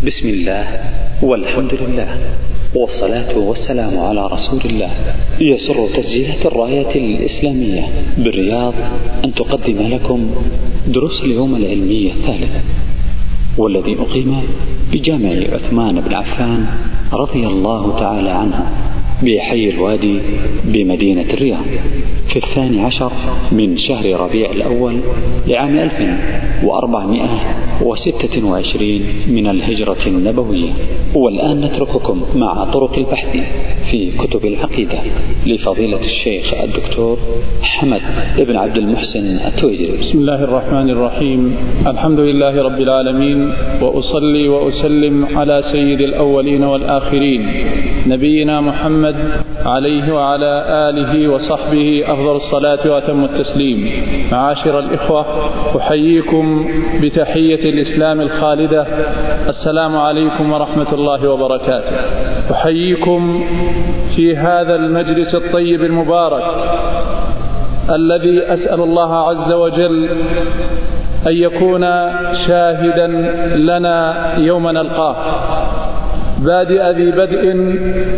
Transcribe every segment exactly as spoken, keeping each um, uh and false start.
بسم الله والحمد لله والصلاة والسلام على رسول الله. يسر تسجيلات الراية الإسلامية بالرياض أن تقدم لكم دروس اليوم العلمية الثالثة، والذي أقيم بجامع عثمان بن عفان رضي الله تعالى عنه بحي الوادي بمدينة الرياض في الثاني عشر من شهر ربيع الأول لعام ألف وأربعمائة وستة وعشرين من الهجرة النبوية. والآن نترككم مع طرق البحث في كتب العقيدة لفضيلة الشيخ الدكتور حمد بن عبد المحسن التويجري. بسم الله الرحمن الرحيم. الحمد لله رب العالمين، وأصلي وأسلم على سيد الأولين والآخرين نبينا محمد عليه وعلى آله وصحبه أفضل الصلاة وأتم التسليم. معاشر الإخوة، أحييكم بتحية الإسلام الخالدة، السلام عليكم ورحمة الله وبركاته. أحييكم في هذا المجلس الطيب المبارك الذي أسأل الله عز وجل أن يكون شاهدا لنا يوم نلقاه. بادئ ذي بدء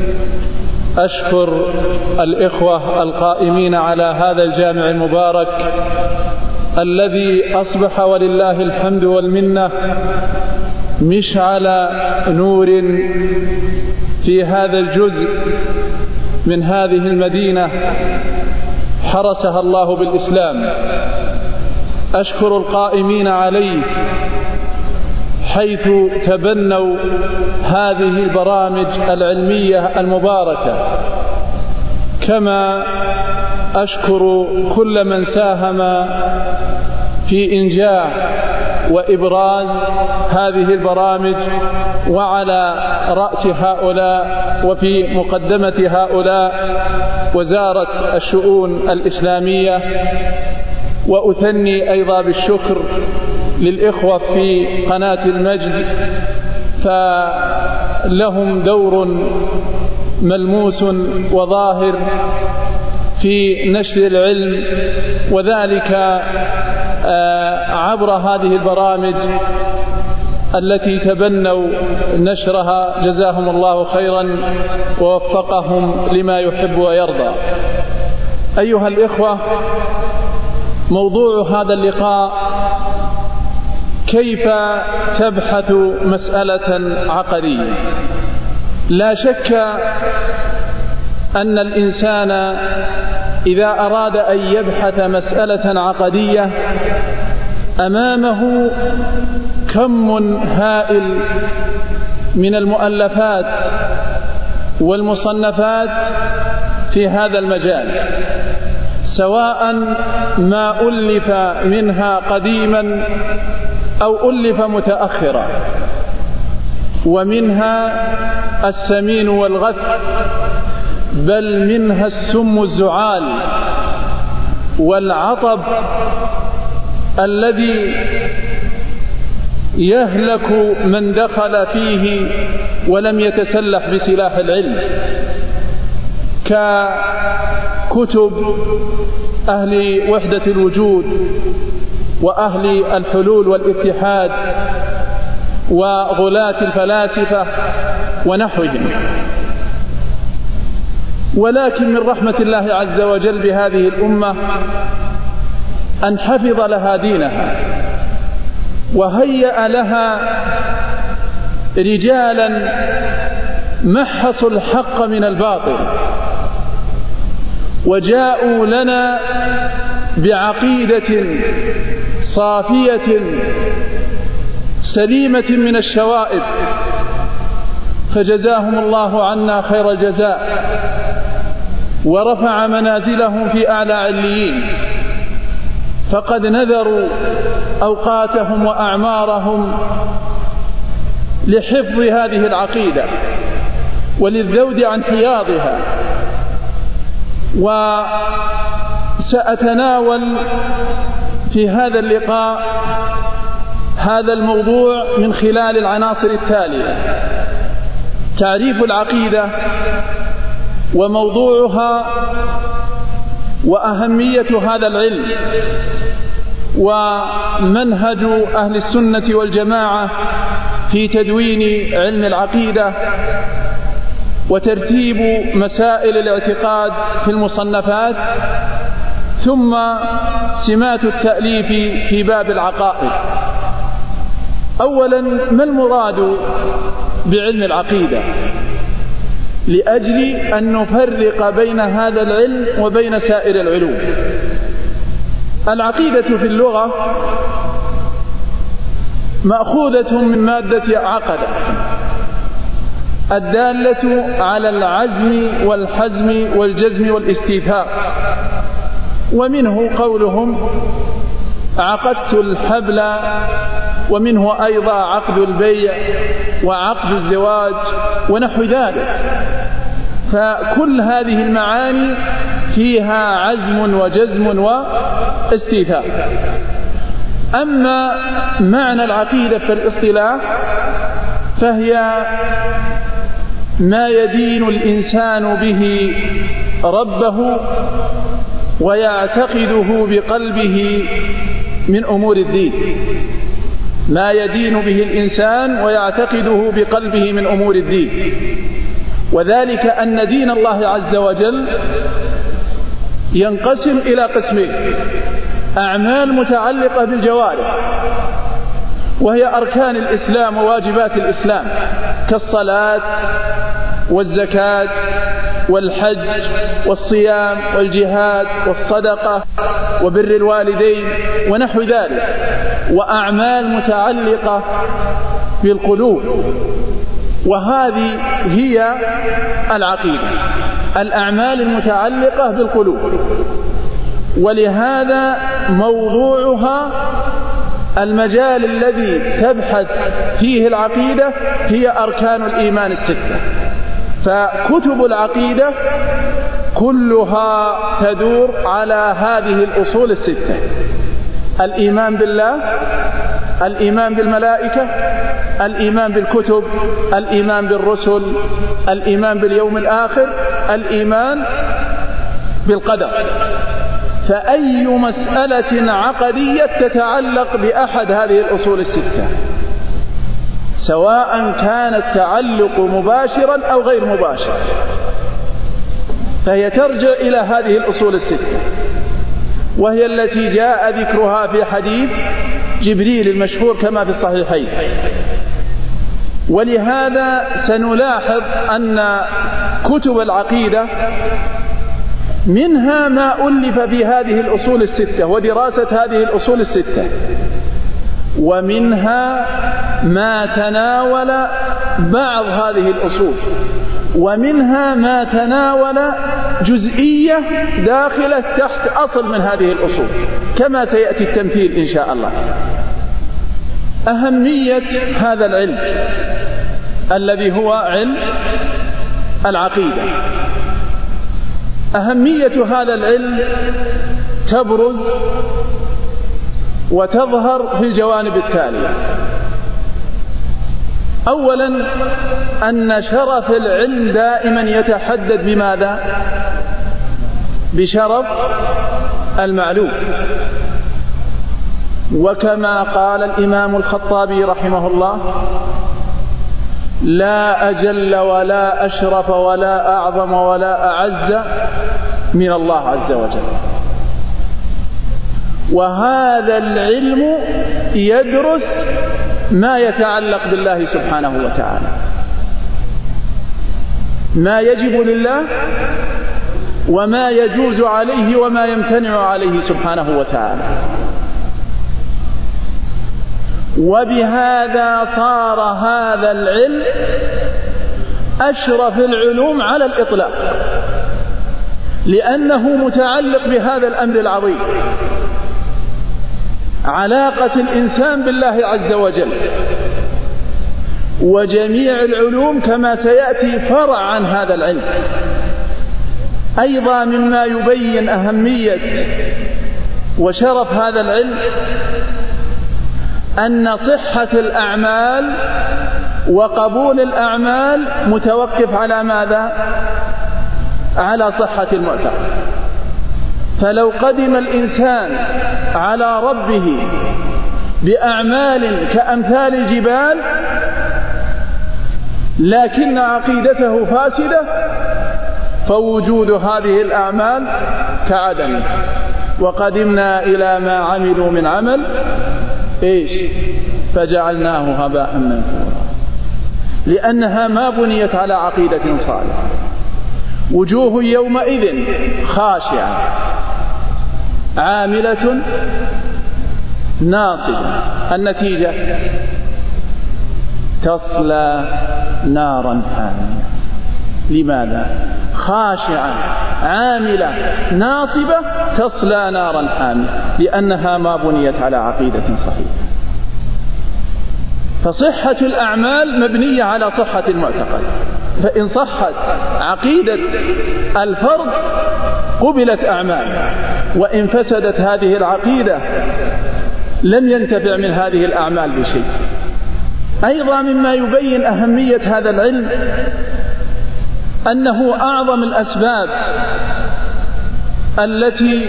أشكر الإخوة القائمين على هذا الجامع المبارك الذي أصبح ولله الحمد والمنة مشعل نور في هذا الجزء من هذه المدينة حرسها الله بالإسلام. أشكر القائمين عليه حيث تبنوا هذه البرامج العلمية المباركة، كما أشكر كل من ساهم في إنجاح وإبراز هذه البرامج، وعلى رأس هؤلاء وفي مقدمة هؤلاء وزارة الشؤون الإسلامية. وأثني أيضا بالشكر للإخوة في قناة المجد، فلهم دور ملموس وظاهر في نشر العلم، وذلك عبر هذه البرامج التي تبنوا نشرها، جزاهم الله خيرا ووفقهم لما يحب ويرضى. أيها الإخوة، موضوع هذا اللقاء: كيف تبحث مسألة عقدية؟ لا شك أن الإنسان إذا أراد أن يبحث مسألة عقدية أمامه كم هائل من المؤلفات والمصنفات في هذا المجال، سواء ما ألف منها قديما أو ألف متأخرا، ومنها السمين والغث، بل منها السم الزعال والعطب الذي يهلك من دخل فيه ولم يتسلح بسلاح العلم، ككتب أهل وحدة الوجود وأهل الحلول والاتحاد وغلاة الفلاسفة ونحوهم. ولكن من رحمة الله عز وجل بهذه الأمة أن حفظ لها دينها، وهيأ لها رجالا محصوا الحق من الباطل، وجاءوا لنا بعقيدة صافية سليمة من الشوائب، فجزاهم الله عنا خير الجزاء، ورفع منازلهم في أعلى عليين، فقد نذروا أوقاتهم وأعمارهم لحفظ هذه العقيدة وللذود عن حياضها. وسأتناول في هذا اللقاء هذا الموضوع من خلال العناصر التالية: تعريف العقيدة وموضوعها وأهمية هذا العلم، ومنهج أهل السنة والجماعة في تدوين علم العقيدة وترتيب مسائل الاعتقاد في المصنفات، ثم سمات التأليف في باب العقائد. أولا، ما المراد بعلم العقيدة؟ لأجل أن نفرق بين هذا العلم وبين سائر العلوم. العقيدة في اللغة مأخوذة من مادة عقد الدالة على العزم والحزم والجزم والاستيثاق، ومنه قولهم عقدت الحبل، ومنه أيضا عقد البيع وعقد الزواج ونحو ذلك. فكل هذه المعاني فيها عزم وجزم واستيثاق. أما معنى العقيدة في الاصطلاح فهي ما يدين الإنسان به ربه ويعتقده بقلبه من أمور الدين، ما يدين به الإنسان ويعتقده بقلبه من أمور الدين. وذلك أن دين الله عز وجل ينقسم إلى قسمين: أعمال متعلقة بالجوارح وهي أركان الإسلام وواجبات الإسلام كالصلاة والزكاة والحج والصيام والجهاد والصدقة وبر الوالدين ونحو ذلك. وأعمال متعلقة بالقلوب، وهذه هي العقيدة، الأعمال المتعلقة بالقلوب. ولهذا موضوعها المجال الذي تبحث فيه العقيدة هي أركان الإيمان الستة. فكتب العقيدة كلها تدور على هذه الأصول الستة: الإيمان بالله، الإيمان بالملائكة، الإيمان بالكتب، الإيمان بالرسل، الإيمان باليوم الآخر، الإيمان بالقدر. فأي مسألة عقدية تتعلق بأحد هذه الأصول الستة، سواء كان التعلق مباشرا أو غير مباشر، فهي ترجع إلى هذه الأصول الستة، وهي التي جاء ذكرها في حديث جبريل المشهور كما في الصحيحين. ولهذا سنلاحظ أن كتب العقيدة منها ما ألف في هذه الأصول الستة ودراسة هذه الأصول الستة، ومنها ما تناول بعض هذه الأصول، ومنها ما تناول جزئية داخلة تحت أصل من هذه الأصول، كما سيأتي التمثيل إن شاء الله. أهمية هذا العلم الذي هو علم العقيدة، أهمية هذا العلم تبرز وتظهر في الجوانب التالية. أولا، أن شرف العلم دائما يتحدد بماذا؟ بشرف المعلوم. وكما قال الإمام الخطابي رحمه الله: لا أجل ولا أشرف ولا أعظم ولا أعز من الله عز وجل. وهذا العلم يدرس ما يتعلق بالله سبحانه وتعالى، ما يجب لله وما يجوز عليه وما يمتنع عليه سبحانه وتعالى. وبهذا صار هذا العلم أشرف العلوم على الإطلاق، لأنه متعلق بهذا الأمر العظيم: علاقة الإنسان بالله عز وجل. وجميع العلوم كما سيأتي فرع عن هذا العلم. أيضا مما يبين أهمية وشرف هذا العلم أن صحة الأعمال وقبول الأعمال متوقف على ماذا؟ على صحة المعتقد. فلو قدم الإنسان على ربه بأعمال كأمثال الجبال لكن عقيدته فاسدة، فوجود هذه الأعمال كعدم. وقدمنا إلى ما عملوا من عمل إيش فجعلناه هباء منثورا، لأنها ما بنيت على عقيدة صالحة. وجوه يومئذ خاشعة عاملة ناصبة، النتيجة تصلى نارا حامية. لماذا؟ خاشعة عاملة ناصبة تصلى نارا حامية، لأنها ما بنيت على عقيدة صحيحة. فصحة الأعمال مبنية على صحة المعتقد، فإن صحت عقيدة الفرد قبلت أعماله، وإن فسدت هذه العقيدة لم ينتفع من هذه الأعمال بشيء. أيضا مما يبين أهمية هذا العلم أنه أعظم الأسباب التي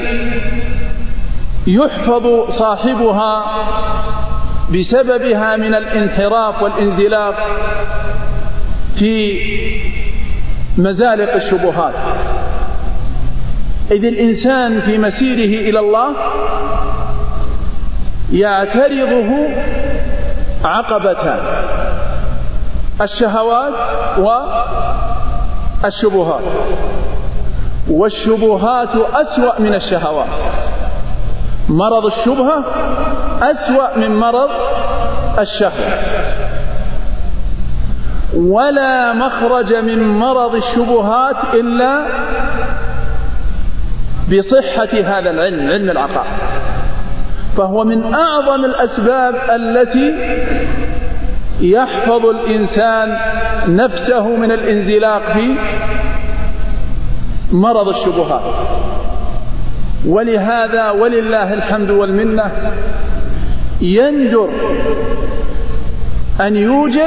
يحفظ صاحبها بسببها من الانحراف والانزلاق في مزالق الشبهات. إذ الإنسان في مسيره إلى الله يعترضه عقبتان: الشهوات والشبهات، والشبهات أسوأ من الشهوات. مرض الشبهة أسوأ من مرض الشهوة، ولا مخرج من مرض الشبهات إلا بصحة هذا العلم، علم العقائد. فهو من أعظم الأسباب التي يحفظ الإنسان نفسه من الانزلاق في مرض الشبهات. ولهذا ولله الحمد والمنة يندر أن يوجد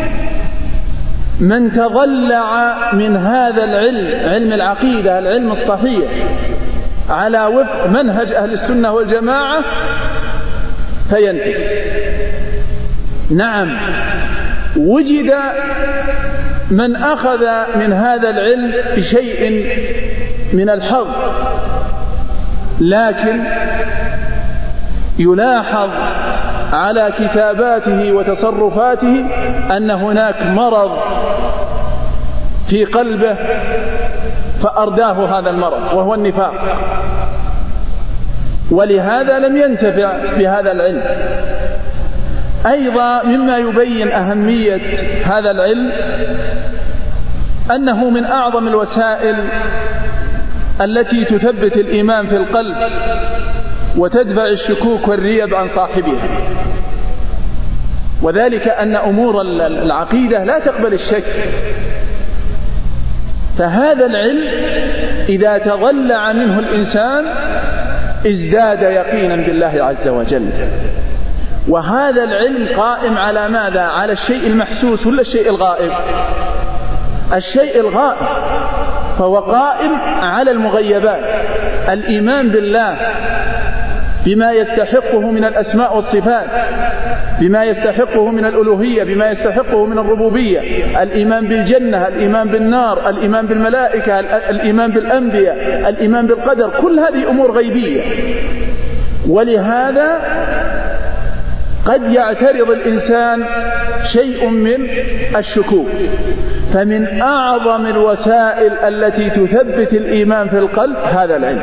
من تضلع من هذا العلم، علم العقيدة، العلم الصحيح، على وفق منهج أهل السنة والجماعة فينتكس. نعم، وجد من أخذ من هذا العلم بشيء من الحظ، لكن يلاحظ على كتاباته وتصرفاته أن هناك مرض في قلبه فأرداه هذا المرض، وهو النفاق، ولهذا لم ينتفع بهذا العلم. أيضا مما يبين أهمية هذا العلم أنه من أعظم الوسائل التي تثبت الإيمان في القلب وتدفع الشكوك والريب عن صاحبها، وذلك أن أمور العقيدة لا تقبل الشك. فهذا العلم إذا تضلع منه الإنسان ازداد يقينا بالله عز وجل. وهذا العلم قائم على ماذا؟ على الشيء المحسوس ولا الشيء الغائب؟ الشيء الغائب، فهو قائم على المغيبات. الإيمان بالله بما يستحقه من الأسماء والصفات، بما يستحقه من الألوهية، بما يستحقه من الربوبية، الإيمان بالجنة، الإيمان بالنار، الإيمان بالملائكة، الإيمان بالأنبياء، الإيمان بالقدر، كل هذه أمور غيبية. ولهذا قد يعترض الإنسان شيء من الشكوك. فمن أعظم الوسائل التي تثبت الإيمان في القلب هذا العلم.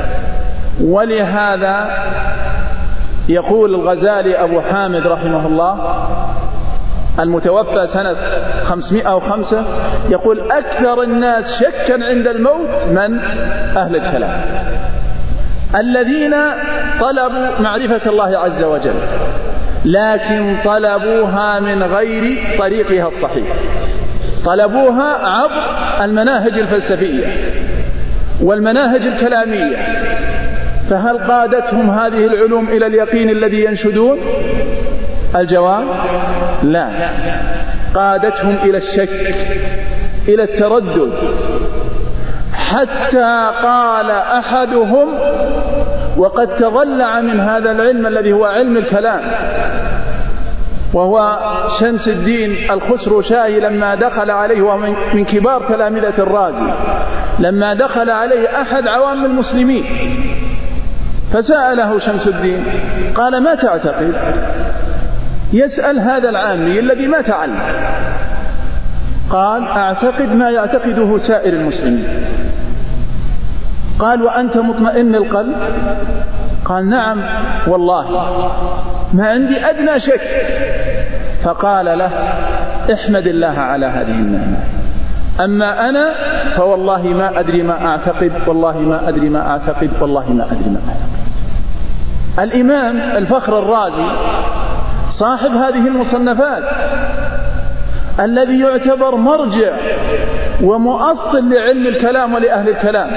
ولهذا يقول الغزالي أبو حامد رحمه الله المتوفى سنة خمسمائة وخمسة، يقول: أكثر الناس شكا عند الموت من؟ أهل الكلام، الذين طلبوا معرفة الله عز وجل لكن طلبوها من غير طريقها الصحيح، طلبوها عبر المناهج الفلسفية والمناهج الكلامية. فهل قادتهم هذه العلوم إلى اليقين الذي ينشدون؟ الجواب لا، قادتهم إلى الشك، إلى التردد، حتى قال أحدهم وقد تضلع من هذا العلم الذي هو علم الكلام، وهو شمس الدين الخسروشاهي لما دخل عليه، وهو من كبار تلامذة الرازي، لما دخل عليه أحد عوام المسلمين فسأله شمس الدين قال: ما تعتقد؟ يسأل هذا العامي الذي ما تعلم. قال: أعتقد ما يعتقده سائر المسلمين. قال: وأنت مطمئن القلب؟ قال: نعم والله ما عندي أدنى شك. فقال له: احمد الله على هذه النعمة، أما أنا فوالله ما أدري ما أعتقد، والله ما أدري ما أعتقد، والله ما أدري ما أعتقد. الإمام الفخر الرازي صاحب هذه المصنفات الذي يعتبر مرجع ومؤصل لعلم الكلام ولأهل الكلام،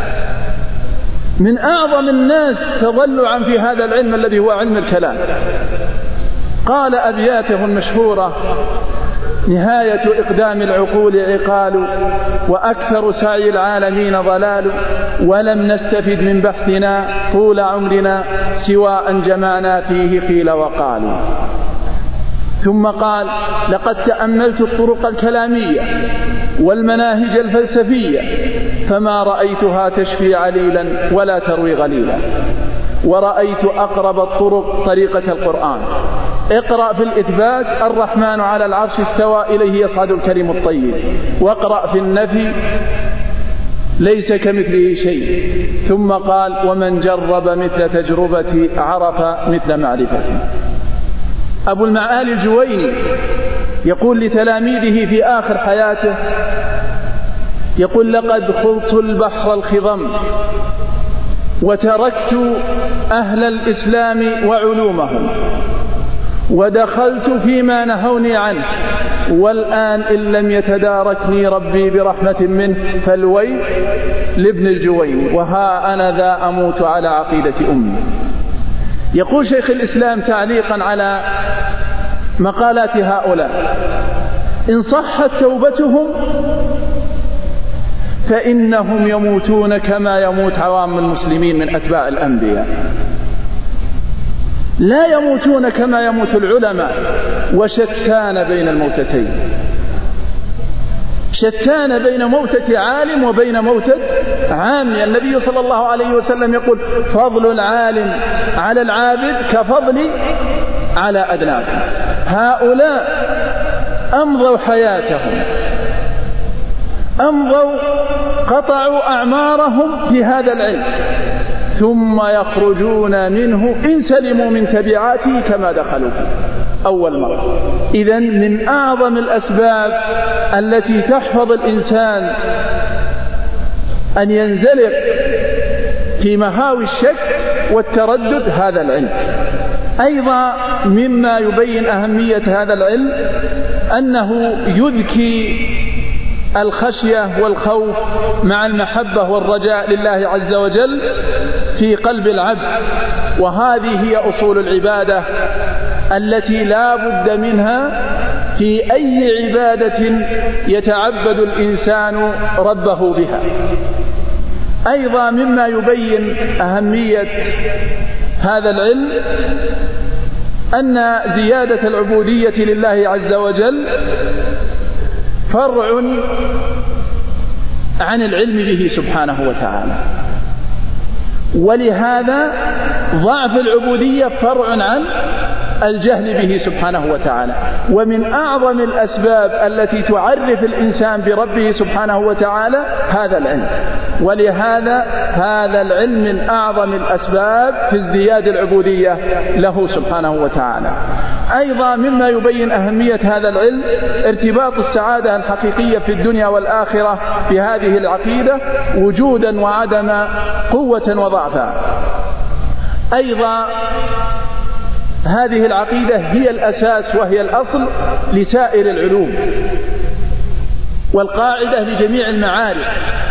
من أعظم الناس تضلعا في هذا العلم الذي هو علم الكلام، قال أبياته المشهورة: نهاية إقدام العقول عقال، وأكثر سعي العالمين ضلال، ولم نستفد من بحثنا طول عمرنا سوى أن جمعنا فيه قيل وقالوا. ثم قال: لقد تأملت الطرق الكلامية والمناهج الفلسفية فما رأيتها تشفي عليلا ولا تروي غليلا، ورأيت أقرب الطرق طريقة القرآن. اقرأ في الإثبات: الرحمن على العرش استوى إليه يصعد الكلم الطيب، واقرأ في النفي: ليس كمثله شيء. ثم قال: ومن جرب مثل تجربتي عرف مثل معرفتي. أبو المعالي الجويني يقول لتلاميذه في آخر حياته، يقول: لقد خضت البحر الخضم وتركت أهل الإسلام وعلومهم، ودخلت فيما نهوني عنه، والآن إن لم يتداركني ربي برحمة منه فالويل لابن الجويني، وها أنا ذا أموت على عقيدة أمي. يقول شيخ الإسلام تعليقا على مقالات هؤلاء: إن صحت توبتهم فإنهم يموتون كما يموت عوام المسلمين من أتباع الأنبياء، لا يموتون كما يموت العلماء، وشتان بين الموتتين، شتان بين موتة عالم وبين موتة عامي. النبي صلى الله عليه وسلم يقول: فضل العالم على العابد كفضل على أدناكم. هؤلاء أمضوا حياتهم، أمضوا قطعوا أعمارهم في هذا العلم، ثم يخرجون منه إن سلموا من تبعاته كما دخلوا فيه أول مرة. إذن من أعظم الأسباب التي تحفظ الإنسان أن ينزلق في مهاوي الشك والتردد هذا العلم. أيضا مما يبين أهمية هذا العلم أنه يذكي الخشية والخوف مع المحبة والرجاء لله عز وجل في قلب العبد، وهذه هي أصول العبادة التي لا بد منها في أي عبادة يتعبد الإنسان ربه بها. أيضا مما يبين أهمية هذا العلم أن زيادة العبودية لله عز وجل فرع عن العلم به سبحانه وتعالى، ولهذا ضعف العبودية فرع عن الجهل به سبحانه وتعالى. ومن أعظم الأسباب التي تعرف الإنسان بربه سبحانه وتعالى هذا العلم، ولهذا هذا العلم من أعظم الأسباب في ازدياد العبودية له سبحانه وتعالى. أيضا مما يبين أهمية هذا العلم ارتباط السعادة الحقيقية في الدنيا والآخرة بهذه العقيدة وجودا وعدما، قوة وضعفا. أيضا هذه العقيدة هي الأساس وهي الأصل لسائر العلوم والقاعدة لجميع المعارف.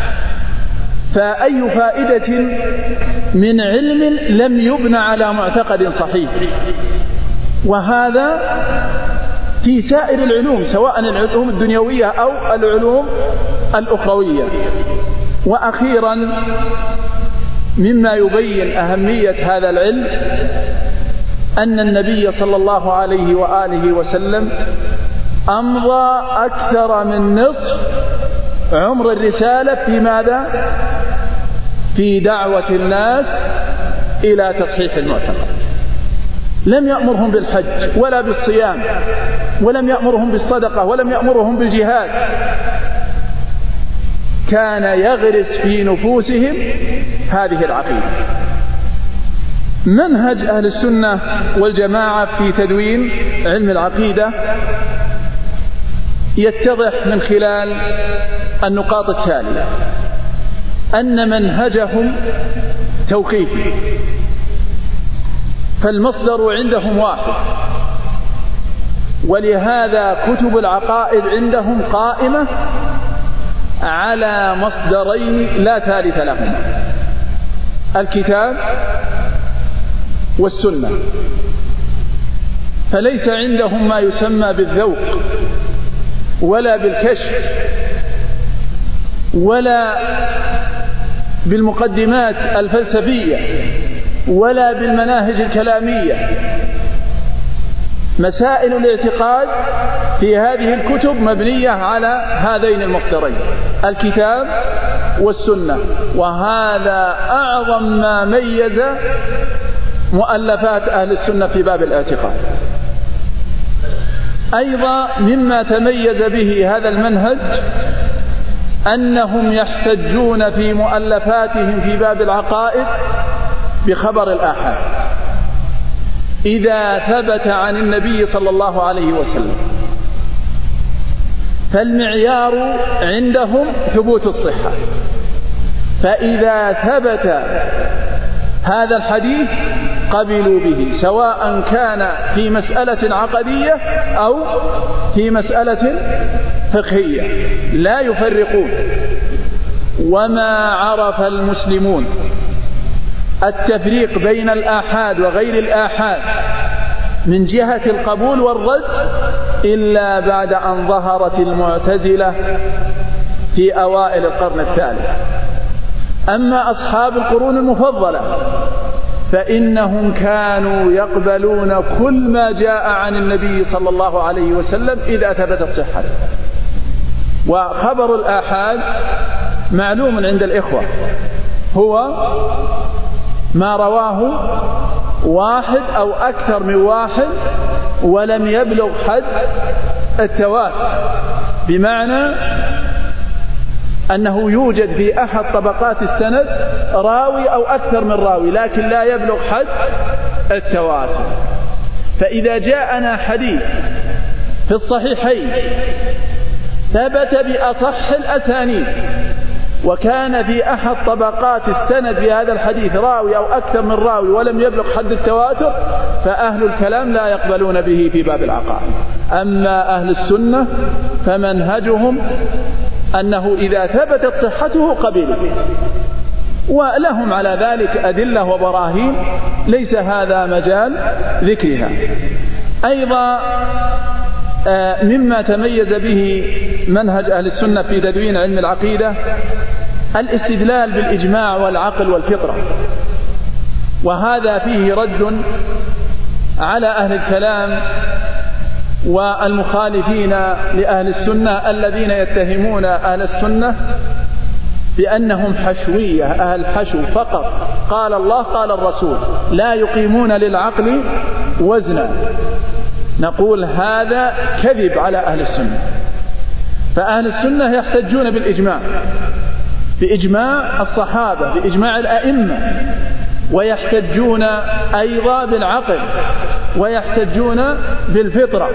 فأي فائدة من علم لم يبنى على معتقد صحيح، وهذا في سائر العلوم سواء العلوم الدنيوية أو العلوم الأخروية. وأخيرا مما يبين أهمية هذا العلم أن النبي صلى الله عليه وآله وسلم أمضى أكثر من نصف عمر الرسالة في ماذا؟ في دعوة الناس إلى تصحيح المعتقد. لم يأمرهم بالحج ولا بالصيام، ولم يأمرهم بالصدقة، ولم يأمرهم بالجهاد. كان يغرس في نفوسهم هذه العقيدة. منهج أهل السنة والجماعة في تدوين علم العقيدة يتضح من خلال النقاط التالية: أن منهجهم توقيفي، فالمصدر عندهم واحد، ولهذا كتب العقائد عندهم قائمة على مصدرين لا ثالث لهما: الكتاب والسنة. فليس عندهم ما يسمى بالذوق ولا بالكشف ولا بالمقدمات الفلسفية ولا بالمناهج الكلامية. مسائل الاعتقاد في هذه الكتب مبنية على هذين المصدرين: الكتاب والسنة. وهذا أعظم ما ميز مؤلفات أهل السنة في باب الاعتقاد. أيضا مما تميز به هذا المنهج أنهم يحتجون في مؤلفاتهم في باب العقائد بخبر الآحاد إذا ثبت عن النبي صلى الله عليه وسلم. فالمعيار عندهم ثبوت الصحة، فإذا ثبت هذا الحديث قبلوا به، سواء كان في مسألة عقدية أو في مسألة فقهية، لا يفرقون. وما عرف المسلمون التفريق بين الآحاد وغير الآحاد من جهة القبول والرد إلا بعد أن ظهرت المعتزلة في أوائل القرن الثالث. أما أصحاب القرون المفضلة فإنهم كانوا يقبلون كل ما جاء عن النبي صلى الله عليه وسلم إذا ثبتت صحته. وخبر الآحاد معلوم عند الإخوة، هو ما رواه واحد أو أكثر من واحد ولم يبلغ حد التواتر، بمعنى أنه يوجد في أحد طبقات السند راوي أو أكثر من راوي لكن لا يبلغ حد التواتر. فإذا جاءنا حديث في الصحيحين ثبت بأصح الأسانيد وكان في أحد طبقات السند في هذا الحديث راوي أو أكثر من راوي ولم يبلغ حد التواتر، فأهل الكلام لا يقبلون به في باب العقائد. أما أهل السنة فمنهجهم أنه إذا ثبتت صحته قبلوا، ولهم على ذلك أدلة وبراهين ليس هذا مجال ذكرها. أيضا مما تميز به منهج أهل السنة في تدوين علم العقيدة الاستدلال بالإجماع والعقل والفطرة، وهذا فيه رد على أهل الكلام والمخالفين لأهل السنة الذين يتهمون أهل السنة بأنهم حشوية، أهل حشو فقط، قال الله قال الرسول، لا يقيمون للعقل وزنا. نقول هذا كذب على أهل السنة. فأهل السنة يحتجون بالإجماع، بإجماع الصحابة، بإجماع الأئمة، ويحتجون أيضا بالعقل، ويحتجون بالفطرة.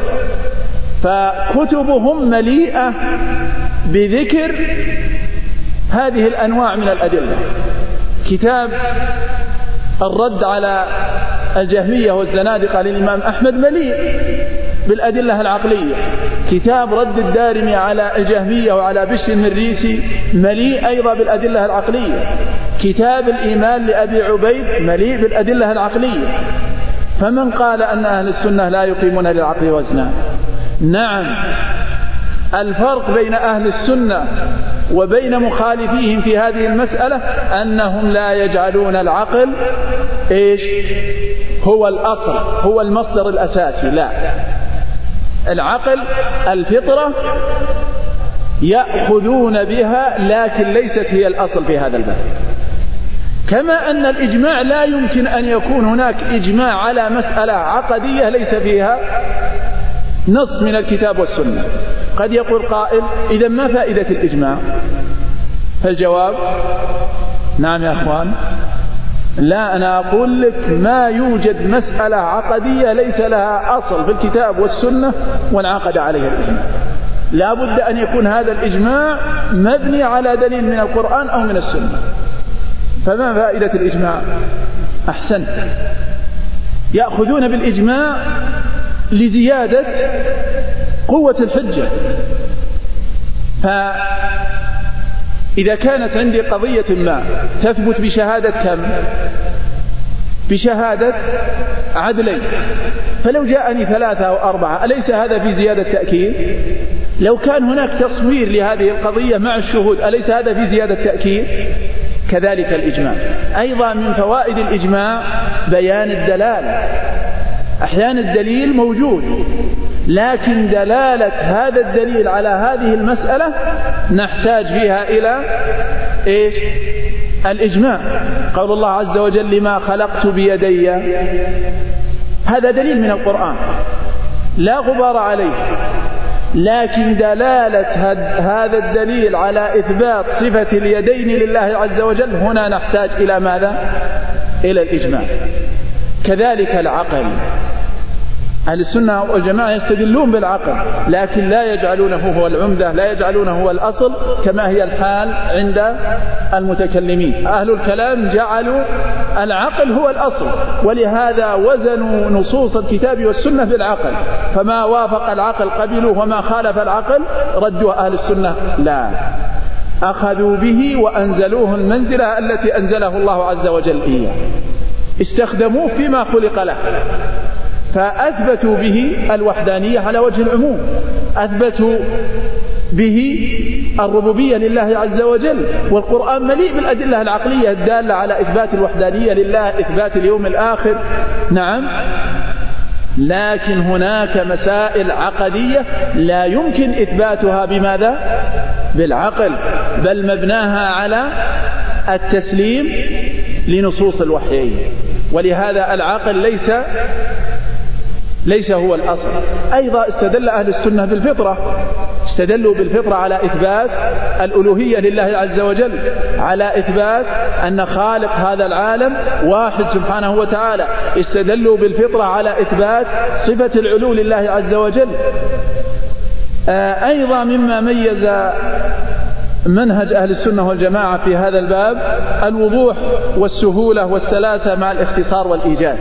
فكتبهم مليئة بذكر هذه الأنواع من الأدلة. كتاب الرد على الجهمية والزنادقة للإمام أحمد مليء بالأدلة العقلية. كتاب رد الدارمي على الجهمية وعلى بشر المريسي مليء أيضا بالأدلة العقلية. كتاب الإيمان لأبي عبيد مليء بالأدلة العقلية. فمن قال أن أهل السنة لا يقيمون للعقل وزنا؟ نعم، الفرق بين أهل السنة وبين مخالفيهم في هذه المسألة أنهم لا يجعلون العقل إيش هو الأصل، هو المصدر الأساسي، لا. العقل الفطرة يأخذون بها لكن ليست هي الأصل في هذا الباب. كما أن الإجماع لا يمكن أن يكون هناك إجماع على مسألة عقدية ليس فيها نص من الكتاب والسنة. قد يقول قائل: إذا ما فائدة الإجماع؟ فالجواب: نعم يا أخوان، لا، أنا أقول لك ما يوجد مسألة عقدية ليس لها أصل في الكتاب والسنة وانعقد عليها الإجماع. لا بد أن يكون هذا الإجماع مبني على دليل من القرآن أو من السنة. فما فائدة الإجماع؟ أحسن، يأخذون بالإجماع لزيادة قوة الحجة. فإذا كانت عندي قضية ما تثبت بشهادة كم؟ بشهادة عدلين، فلو جاءني ثلاثة أو أربعة أليس هذا في زيادة تأكيد؟ لو كان هناك تصوير لهذه القضية مع الشهود أليس هذا في زيادة تأكيد؟ كذلك الإجماع. أيضا من فوائد الإجماع بيان الدلالة. أحيانا الدليل موجود لكن دلالة هذا الدليل على هذه المسألة نحتاج فيها إلى إيش؟ الإجماع. قول الله عز وجل: لما خلقت بيدي، هذا دليل من القرآن لا غبار عليه، لكن دلالة هذا الدليل على إثبات صفة اليدين لله عز وجل هنا نحتاج إلى ماذا؟ إلى الإجماع. كذلك العقل، أهل السنة والجماعة يستدلون بالعقل لكن لا يجعلونه هو العمدة، لا يجعلونه هو الأصل كما هي الحال عند المتكلمين. أهل الكلام جعلوا العقل هو الأصل، ولهذا وزنوا نصوص الكتاب والسنة بالعقل، فما وافق العقل قبلوا وما خالف العقل ردوا. أهل السنة لا، أخذوا به وأنزلوه المنزلة التي أنزله الله عز وجل إياه، استخدموه فيما خلق له، فأثبتوا به الوحدانية على وجه العموم، أثبتوا به الربوبية لله عز وجل، والقرآن مليء بالأدلة العقلية الدالة على إثبات الوحدانية لله، إثبات اليوم الآخر. نعم، لكن هناك مسائل عقدية لا يمكن إثباتها بماذا؟ بالعقل، بل مبناها على التسليم لنصوص الوحيين، ولهذا العقل ليس ليس هو الأصل. أيضا استدل أهل السنة بالفطرة، استدلوا بالفطرة على إثبات الألوهية لله عز وجل، على إثبات أن خالق هذا العالم واحد سبحانه وتعالى، استدلوا بالفطرة على إثبات صفة العلو لله عز وجل. أيضا مما ميز منهج أهل السنة والجماعة في هذا الباب الوضوح والسهولة والسلاسة مع الاختصار والإيجاز،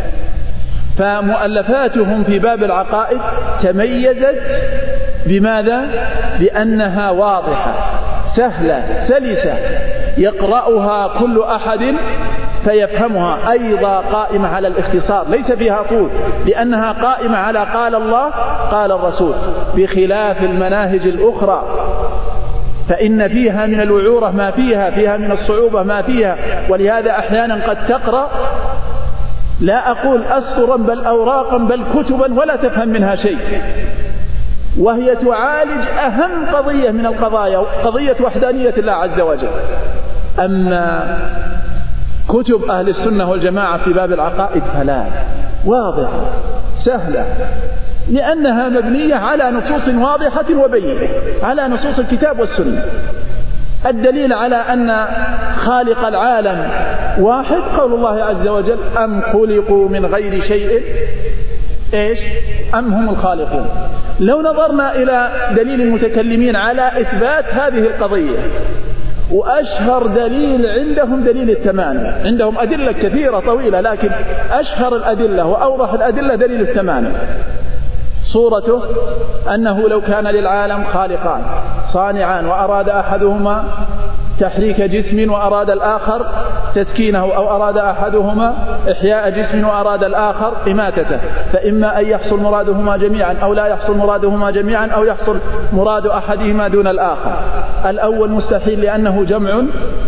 فمؤلفاتهم في باب العقائد تميزت بماذا؟ بأنها واضحة سهلة سلسة يقرأها كل أحد فيفهمها، أيضا قائمة على الاختصار ليس فيها طول، لأنها قائمة على قال الله قال الرسول، بخلاف المناهج الأخرى فإن فيها من الوعورة ما فيها، فيها من الصعوبة ما فيها، ولهذا أحيانا قد تقرأ لا أقول أسطرا بل أوراقا بل كتبا ولا تفهم منها شيء، وهي تعالج أهم قضية من القضايا، قضية وحدانية الله عز وجل. أما كتب أهل السنة والجماعة في باب العقائد فلا، واضحة سهلة، لأنها مبنية على نصوص واضحة وبينة، على نصوص الكتاب والسنة. الدليل على أن خالق العالم واحد قول الله عز وجل: أم خلقوا من غير شيء إيش أم هم الخالقون. لو نظرنا إلى دليل المتكلمين على إثبات هذه القضية، وأشهر دليل عندهم دليل التمانع، عندهم أدلة كثيرة طويلة لكن أشهر الأدلة وأوضح الأدلة دليل التمانع، صورته أنه لو كان للعالم خالقان صانعان وأراد أحدهما تحريك جسم وأراد الآخر تسكينه، أو أراد أحدهما إحياء جسم وأراد الآخر إماتته، فإما أن يحصل مرادهما جميعا أو لا يحصل مرادهما جميعا، أو يحصل مراد أحدهما دون الآخر. الأول مستحيل لأنه جمع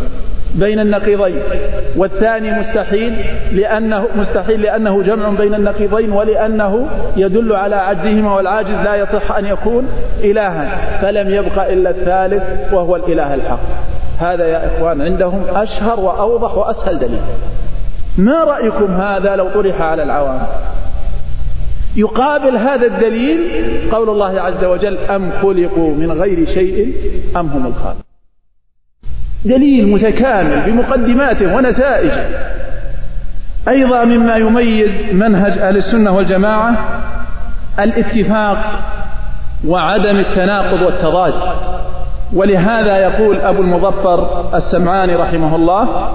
بين النقيضين، والثاني مستحيل لأنه, مستحيل لأنه جمع بين النقيضين ولأنه يدل على عجزهما، والعاجز لا يصح أن يكون إلها، فلم يبق إلا الثالث وهو الإله الحق. هذا يا إخوان عندهم أشهر وأوضح وأسهل دليل. ما رأيكم هذا لو طرح على العوام؟ يقابل هذا الدليل قول الله عز وجل أم خلقوا من غير شيء أم هم الخالقون. دليل متكامل بمقدماته ونتائجه. أيضا مما يميز منهج أهل السنة والجماعة الاتفاق وعدم التناقض والتضاد، ولهذا يقول أبو المظفر السمعاني رحمه الله: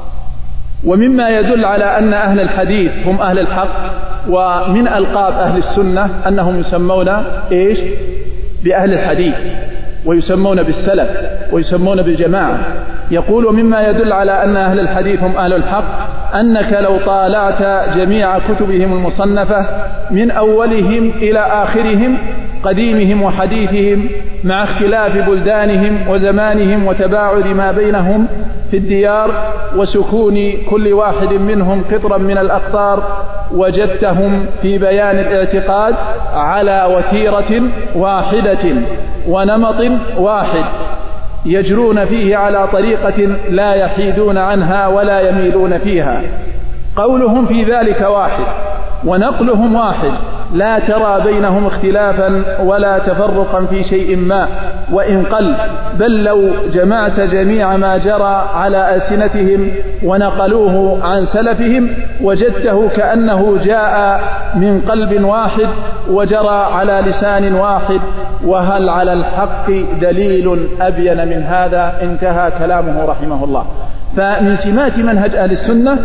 ومما يدل على أن أهل الحديث هم أهل الحق، ومن ألقاب أهل السنة أنهم يسمون إيش؟ بأهل الحديث، ويسمون بالسلف، ويسمون بالجماعة. يقول: ومما يدل على أن أهل الحديث هم أهل الحق أنك لو طالعت جميع كتبهم المصنفة من أولهم إلى آخرهم قديمهم وحديثهم مع اختلاف بلدانهم وزمانهم وتباعد ما بينهم في الديار وسكون كل واحد منهم قطرا من الأقطار، وجدتهم في بيان الاعتقاد على وتيرة واحدة ونمط واحد يجرون فيه على طريقة لا يحيدون عنها ولا يميلون فيها. قولهم في ذلك واحد ونقلهم واحد، لا ترى بينهم اختلافا ولا تفرقا في شيء ما وإن قل، بل لو جمعت جميع ما جرى على ألسنتهم ونقلوه عن سلفهم وجدته كأنه جاء من قلب واحد وجرى على لسان واحد، وهل على الحق دليل أبين من هذا؟ انتهى كلامه رحمه الله. فمن سمات منهج أهل السنة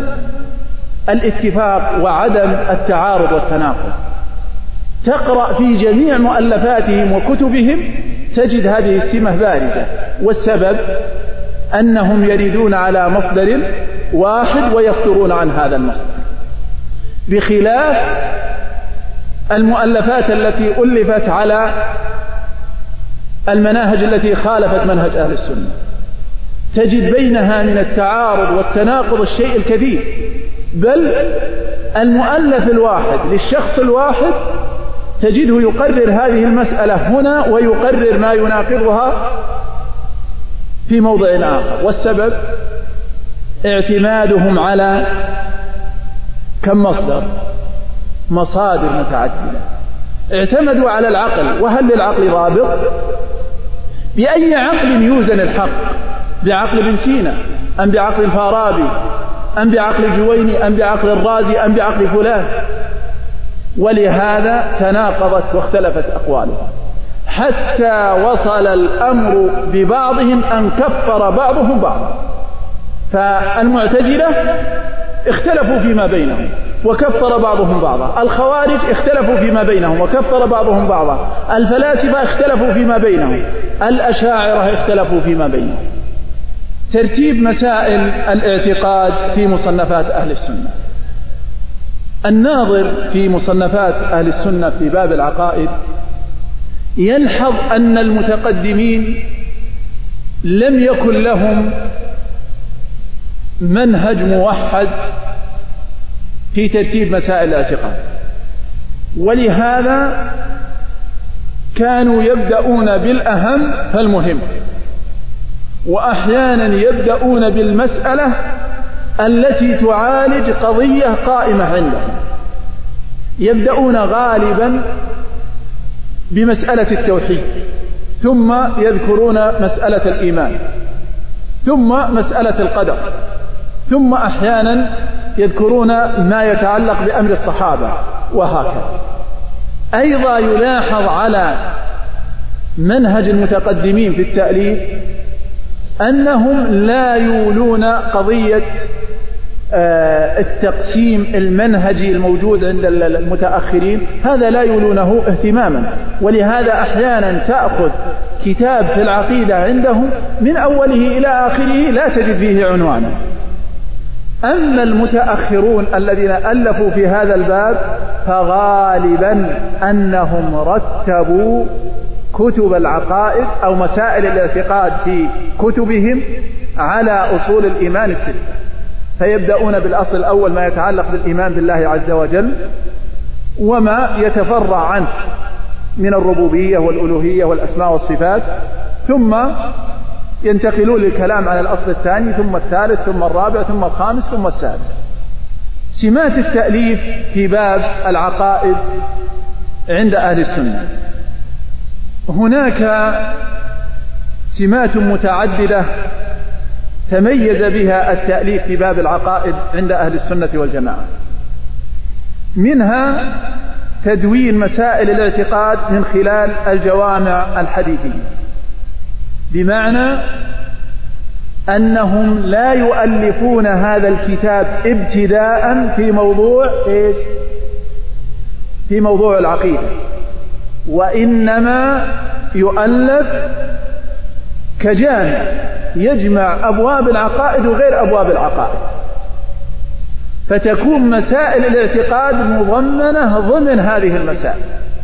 الاتفاق وعدم التعارض والتناقض. تقرأ في جميع مؤلفاتهم وكتبهم تجد هذه السمة بارزة، والسبب أنهم يردون على مصدر واحد ويصدرون عن هذا المصدر، بخلاف المؤلفات التي ألفت على المناهج التي خالفت منهج أهل السنة، تجد بينها من التعارض والتناقض الشيء الكثير، بل المؤلف الواحد للشخص الواحد تجده يقرر هذه المسألة هنا ويقرر ما يناقضها في موضع آخر. والسبب اعتمادهم على كم مصدر، مصادر متعددة. اعتمدوا على العقل، وهل للعقل ضابط؟ بأي عقل يوزن الحق؟ بعقل ابن سينا أم بعقل الفارابي أم بعقل الجويني أم بعقل الرازي أم بعقل فلان؟ ولهذا تناقضت واختلفت أقوالهم، حتى وصل الأمر ببعضهم أن كفر بعضهم بعضا. فالمعتزلة اختلفوا فيما بينهم وكفر بعضهم بعضا، الخوارج اختلفوا فيما بينهم وكفر بعضهم بعضا، الفلاسفة اختلفوا فيما بينهم، الأشاعرة اختلفوا فيما بينهم. ترتيب مسائل الاعتقاد في مصنفات أهل السنة. الناظر في مصنفات أهل السنة في باب العقائد يلحظ أن المتقدمين لم يكن لهم منهج موحد في ترتيب مسائل الاعتقاد، ولهذا كانوا يبدأون بالأهم فالمهم، وأحيانا يبدأون بالمسألة التي تعالج قضية قائمة عندهم. يبدأون غالبا بمسألة التوحيد، ثم يذكرون مسألة الإيمان، ثم مسألة القدر، ثم أحيانا يذكرون ما يتعلق بأمر الصحابة، وهكذا. أيضا يلاحظ على منهج المتقدمين في التأليف أنهم لا يولون قضية التقسيم المنهجي الموجود عند المتأخرين، هذا لا يولونه اهتماما، ولهذا أحيانا تأخذ كتاب في العقيدة عندهم من أوله إلى آخره لا تجد فيه عنوانا. أما المتأخرون الذين ألفوا في هذا الباب فغالبا أنهم رتبوا كتب العقائد أو مسائل الاعتقاد في كتبهم على أصول الإيمان الستة، فيبدأون بالأصل الأول ما يتعلق بالإيمان بالله عز وجل وما يتفرع عنه من الربوبية والألوهية والأسماء والصفات، ثم ينتقلون للكلام على الأصل الثاني ثم الثالث ثم الرابع ثم الخامس ثم السادس. سمات التأليف في باب العقائد عند أهل السنة: هناك سمات متعددة تميز بها التأليف في باب العقائد عند أهل السنة والجماعة، منها تدوين مسائل الاعتقاد من خلال الجوامع الحديثية، بمعنى أنهم لا يؤلفون هذا الكتاب ابتداء في موضوع إيش؟ في موضوع العقيدة، وإنما يؤلف كجامع يجمع أبواب العقائد وغير أبواب العقائد، فتكون مسائل الاعتقاد مضمنة ضمن هذه المسائل.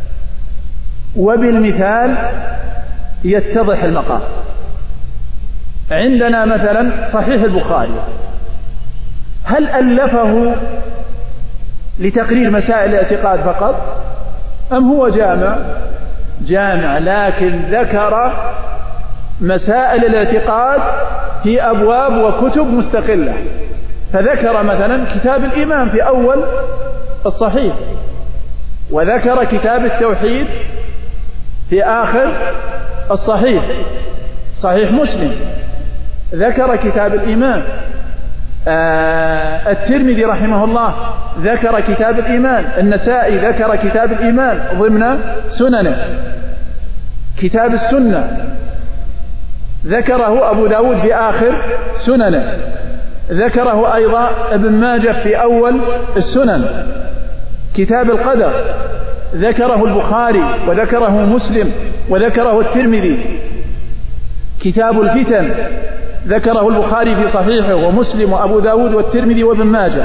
وبالمثال يتضح المقام. عندنا مثلا صحيح البخاري، هل ألفه لتقرير مسائل الاعتقاد فقط أم هو جامع؟ جامع، لكن ذكر مسائل الاعتقاد في أبواب وكتب مستقلة، فذكر مثلا كتاب الإيمان في أول الصحيح، وذكر كتاب التوحيد في آخر الصحيح، صحيح مسلم ذكر كتاب الإيمان، آه الترمذي رحمه الله ذكر كتاب الإيمان، النسائي ذكر كتاب الإيمان ضمن سننه، كتاب السنة ذكره أبو داود في آخر سننه، ذكره أيضا ابن ماجه في أول السنن، كتاب القدر ذكره البخاري وذكره مسلم وذكره الترمذي، كتاب الفتن ذكره البخاري في صحيحه ومسلم وأبو داود والترمذي وابن ماجه،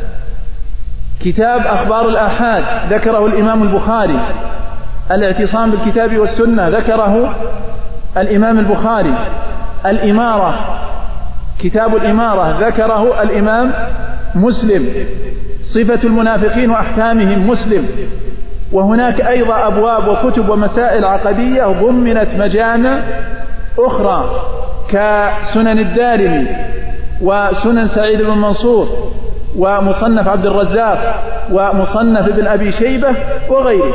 كتاب أخبار الآحاد ذكره الإمام البخاري، الاعتصام بالكتاب والسنة ذكره الإمام البخاري، الإمارة كتاب الإمارة ذكره الإمام مسلم، صفة المنافقين وأحكامهم مسلم. وهناك أيضا أبواب وكتب ومسائل عقدية ضمنت مجامع أخرى كسنن الدارمي وسنن سعيد بن منصور ومصنف عبد الرزاق ومصنف ابن أبي شيبة وغيره.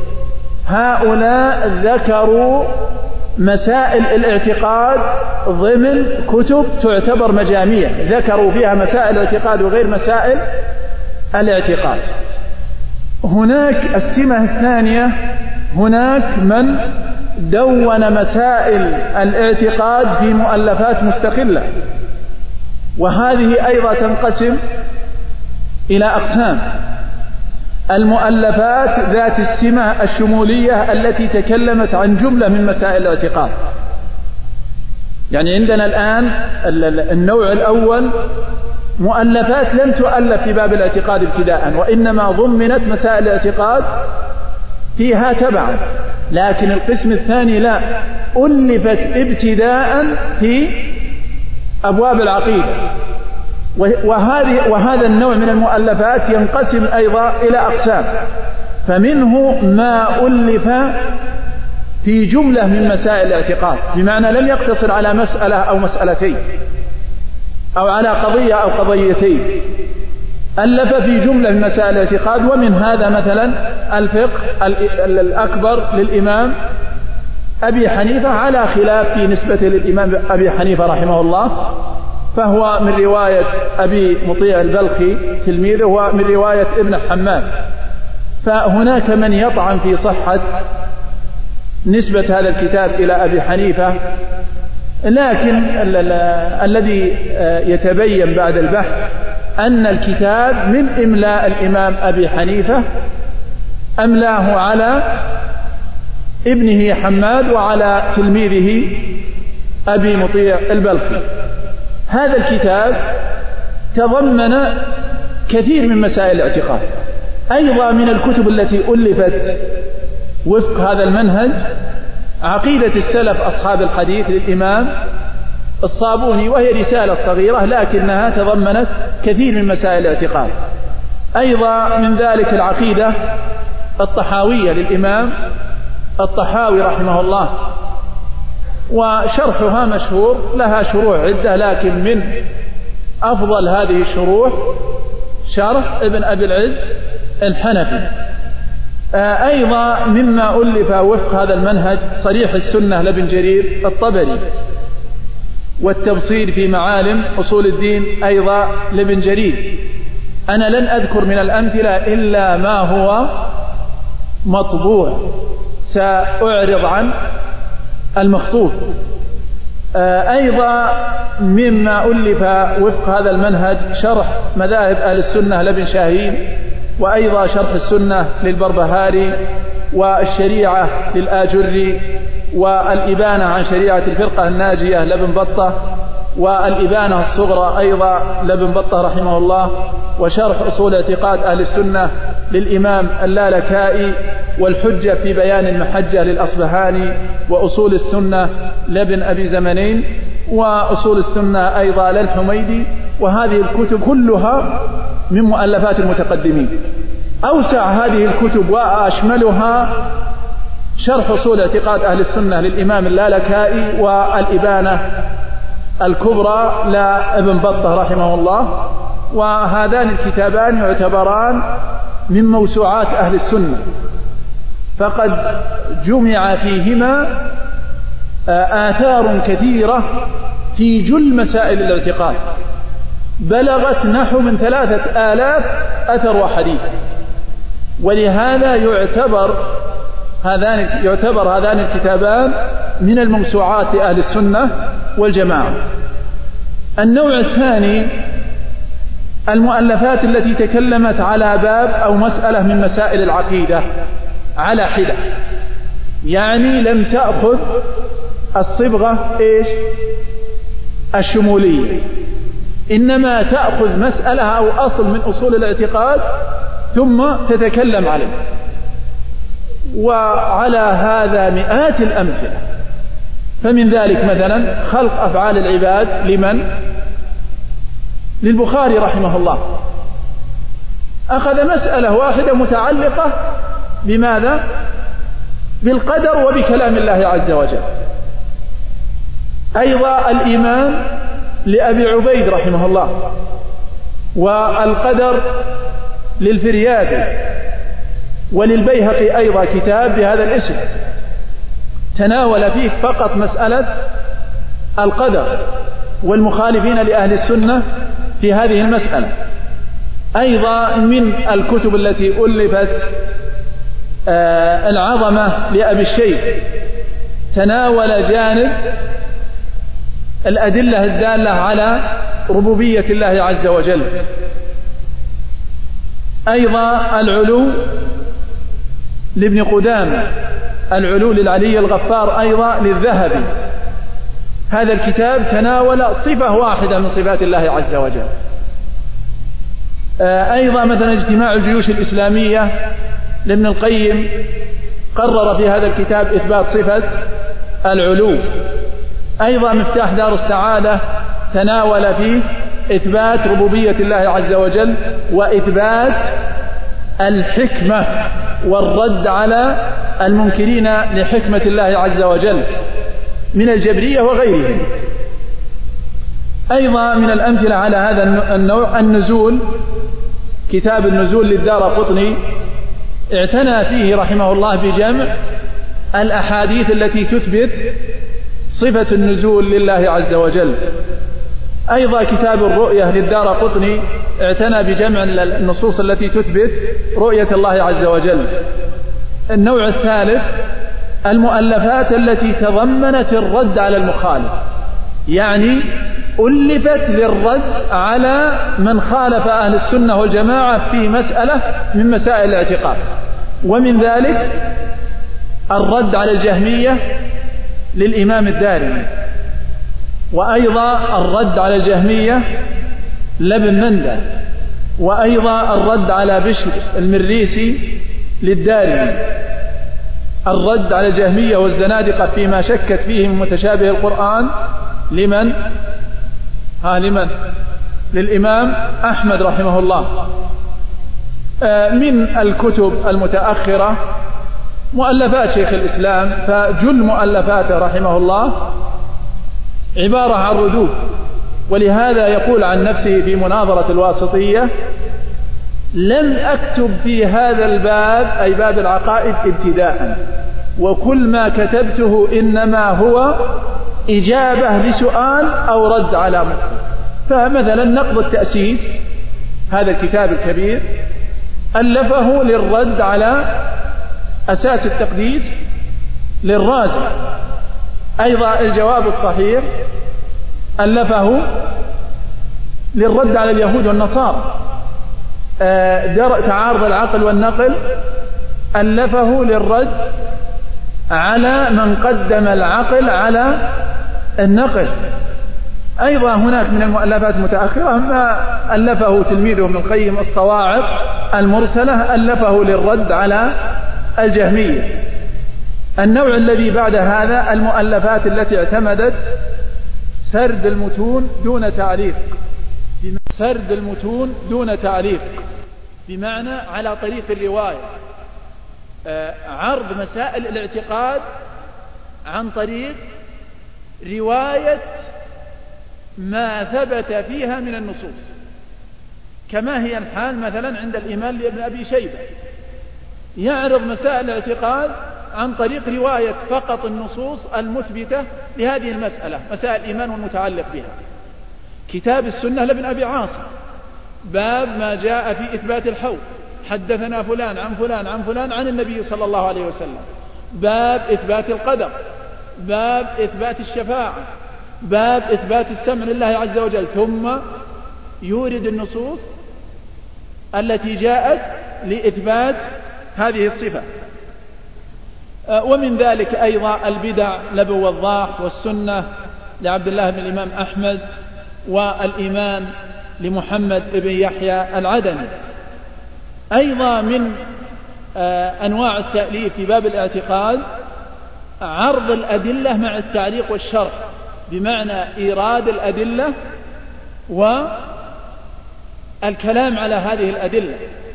هؤلاء ذكروا مسائل الاعتقاد ضمن كتب تعتبر مجاميع، ذكروا فيها مسائل الاعتقاد وغير مسائل الاعتقاد. هناك السمة الثانية، هناك من دون مسائل الاعتقاد في مؤلفات مستقلة، وهذه أيضا تنقسم إلى أقسام: المؤلفات ذات السمة الشمولية التي تكلمت عن جملة من مسائل الاعتقاد. يعني عندنا الآن النوع الأول مؤلفات لم تؤلف في باب الاعتقاد ابتداء، وإنما ضمنت مسائل الاعتقاد فيها تبعا، لكن القسم الثاني لا، ألفت ابتداء في أبواب العقيدة. وهذه وهذا النوع من المؤلفات ينقسم أيضا إلى أقسام، فمنه ما ألف في جملة من مسائل الاعتقاد، بمعنى لم يقتصر على مسألة أو مسألتين أو على قضية أو قضيتين، ألف في جملة من مسائل الاعتقاد. ومن هذا مثلا الفقه الأكبر للإمام أبي حنيفة، على خلاف في نسبته للإمام أبي حنيفة رحمه الله، فهو من رواية أبي مطيع البلخي تلميذه ومن رواية ابن حماد، فهناك من يطعن في صحة نسبة هذا الكتاب إلى أبي حنيفة، لكن الذي يتبين بعد البحث أن الكتاب من إملاء الإمام أبي حنيفة، أملاه على ابنه حماد وعلى تلميذه أبي مطيع البلخي. هذا الكتاب تضمن كثير من مسائل الاعتقاد. أيضا من الكتب التي ألفت وفق هذا المنهج عقيدة السلف أصحاب الحديث للإمام الصابوني، وهي رسالة صغيرة لكنها تضمنت كثير من مسائل الاعتقاد. أيضا من ذلك العقيدة الطحاوية للإمام الطحاوي رحمه الله، وشرحها مشهور، لها شروح عدة، لكن من أفضل هذه الشروح شرح ابن أبي العز الحنفي. أيضا مما ألف وفق هذا المنهج صريح السنة لابن جرير الطبري، والتبصير في معالم أصول الدين أيضا لابن جرير. أنا لن أذكر من الأمثلة إلا ما هو مطبوع، سأعرض عن المخطوط. أيضا مما ألف وفق هذا المنهج شرح مذاهب أهل السنة لابن شاهين، وأيضا شرح السنة للبربهاري، والشريعة للآجري، والإبانة عن شريعة الفرقة الناجية لابن بطة، والإبانة الصغرى أيضا لابن بطة رحمه الله، وشرح أصول اعتقاد أهل السنة للإمام اللالكائي، والحجة في بيان المحجة للأصبهاني، وأصول السنة لابن أبي زمنين، وأصول السنة أيضا للحميدي. وهذه الكتب كلها من مؤلفات المتقدمين. أوسع هذه الكتب وأشملها شرح أصول اعتقاد أهل السنة للإمام اللالكائي، والإبانة الكبرى لابن بطة رحمه الله. وهذان الكتابان يعتبران من موسوعات أهل السنة، فقد جمع فيهما آثار كثيرة في جل مسائل الاعتقاد، بلغت نحو من ثلاثة آلاف أثر وحديث. ولهذا يعتبر هذان يعتبر هذان الكتابان من الموسوعات لأهل السنة والجماعة. النوع الثاني المؤلفات التي تكلمت على باب أو مسألة من مسائل العقيدة على حدة، يعني لم تأخذ الصبغة إيش الشمولية، إنما تأخذ مسألة أو أصل من أصول الاعتقاد ثم تتكلم عليه. وعلى هذا مئات الأمثلة. فمن ذلك مثلا خلق أفعال العباد لمن؟ للبخاري رحمه الله، أخذ مسألة واحدة متعلقة بماذا؟ بالقدر وبكلام الله عز وجل. أيضا الإيمان لأبي عبيد رحمه الله، والقدر للفريابي، وللبيهقي أيضا كتاب بهذا الاسم تناول فيه فقط مسألة القدر والمخالفين لأهل السنة في هذه المسألة. أيضا من الكتب التي ألفت آه العظمة لأبي الشيخ، تناول جانب الأدلة الدالة على ربوبية الله عز وجل. أيضا العلو لابن قدامة، العلو للعلي الغفار أيضا للذهبي. هذا الكتاب تناول صفة واحدة من صفات الله عز وجل. أيضا مثلا اجتماع الجيوش الإسلامية لابن القيم قرر في هذا الكتاب إثبات صفة العلو. أيضا مفتاح دار السعادة تناول فيه إثبات ربوبية الله عز وجل، وإثبات الحكمة والرد على المنكرين لحكمة الله عز وجل من الجبرية وغيرهم. أيضا من الأمثلة على هذا النوع النزول، كتاب النزول للدارقطني، اعتنى فيه رحمه الله بجمع الأحاديث التي تثبت صفة النزول لله عز وجل. أيضا كتاب الرؤية للدارقطني اعتنى بجمع النصوص التي تثبت رؤية الله عز وجل. النوع الثالث المؤلفات التي تضمنت الرد على المخالف، يعني ألفت للرد على من خالف أهل السنة والجماعة في مسألة من مسائل الاعتقاد. ومن ذلك الرد على الجهمية للإمام الدارمي، وأيضا الرد على الجهمية لابن مندى، وأيضا الرد على بشر المريسي للدارمي، الرد على الجهمية والزنادقة فيما شكت فيه من متشابه القرآن لمن؟ ها لمن؟ للإمام أحمد رحمه الله. من الكتب المتأخرة مؤلفات شيخ الإسلام، فجل مؤلفاته رحمه الله عبارة عن ردود، ولهذا يقول عن نفسه في مناظرة الواسطية: لم أكتب في هذا الباب، أي باب العقائد، ابتداء، وكل ما كتبته إنما هو إجابة لسؤال أو رد على مطلب. فمثلا نقض التأسيس، هذا الكتاب الكبير ألفه للرد على أساس التقديس للرازي. أيضا الجواب الصحيح ألفه للرد على اليهود والنصارى. درء تعارض العقل والنقل ألفه للرد على من قدم العقل على النقل. أيضا هناك من المؤلفات المتأخرة ما ألفه تلميذه ابن القيم الصواعق المرسلة، ألفه للرد على الجهمية. النوع الذي بعد هذا المؤلفات التي اعتمدت سرد المتون دون تعليق، سرد المتون دون تعليق بمعنى على طريق الرواية، عرض مسائل الاعتقاد عن طريق رواية ما ثبت فيها من النصوص، كما هي الحال مثلا عند الإمام لابن أبي شيبة، يعرض مسائل الاعتقاد عن طريق رواية فقط النصوص المثبتة لهذه المسألة، مسائل الإيمان والمتعلق بها. كتاب السنة لابن أبي عاصم، باب ما جاء في إثبات الحوض، حدثنا فلان عن فلان عن فلان عن النبي صلى الله عليه وسلم. باب إثبات القدر، باب إثبات الشفاعة، باب إثبات السمع لله عز وجل، ثم يورد النصوص التي جاءت لإثبات هذه الصفة. ومن ذلك أيضا البدع لابو وضاح، والسنة لعبد الله بن الإمام أحمد، والإيمان لمحمد بن يحيى العدني. أيضا من أنواع التأليف في باب الاعتقاد عرض الأدلة مع التعليق والشرح، بمعنى إيراد الأدلة والكلام على هذه الأدلة.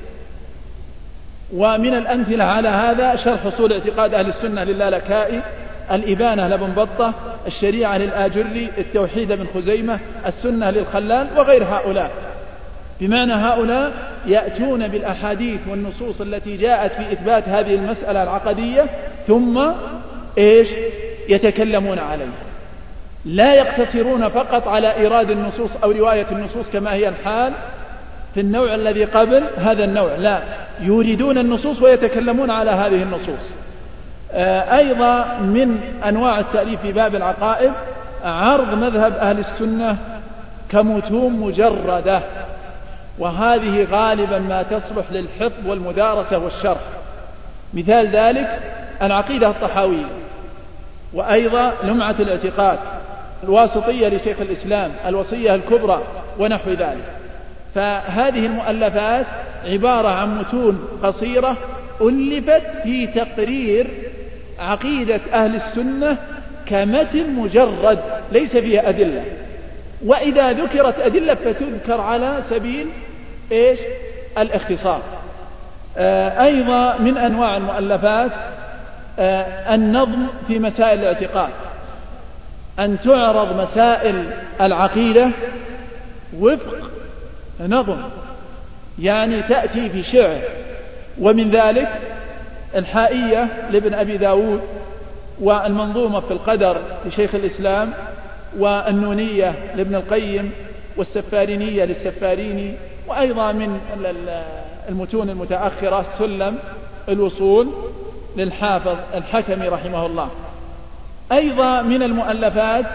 ومن الأمثلة على هذا شرح أصول اعتقاد أهل السنة للالكائي، الإبانة لابن بطة، الشريعة للآجري، التوحيد لابن خزيمة، السنة للخلال وغير هؤلاء. بمعنى هؤلاء يأتون بالأحاديث والنصوص التي جاءت في إثبات هذه المسألة العقدية، ثم إيش يتكلمون عليها، لا يقتصرون فقط على إيراد النصوص أو رواية النصوص كما هي الحال في النوع الذي قبل هذا النوع، لا، يوردون النصوص ويتكلمون على هذه النصوص. أيضا من أنواع التأليف في باب العقائد عرض مذهب أهل السنة كمتون مجردة، وهذه غالبا ما تصلح للحفظ والمدارسة والشرح. مثال ذلك العقيدة الطحاوية، وأيضا لمعة الاعتقاد، الواسطية لشيخ الإسلام، الوصية الكبرى ونحو ذلك. فهذه المؤلفات عبارة عن متون قصيرة ألفت في تقرير عقيدة أهل السنة كمتن مجرد ليس فيها أدلة، وإذا ذكرت أدلة فتذكر على سبيل إيش الاختصار. أيضا من أنواع المؤلفات النظم في مسائل الاعتقاد، أن تعرض مسائل العقيدة وفق نظم، يعني تأتي في شعر. ومن ذلك الحائية لابن أبي داود، والمنظومة في القدر لشيخ الإسلام، والنونية لابن القيم، والسفارينية للسفاريني. وأيضا من المتون المتأخرة سلم الوصول للحافظ الحكمي رحمه الله. أيضا من المؤلفات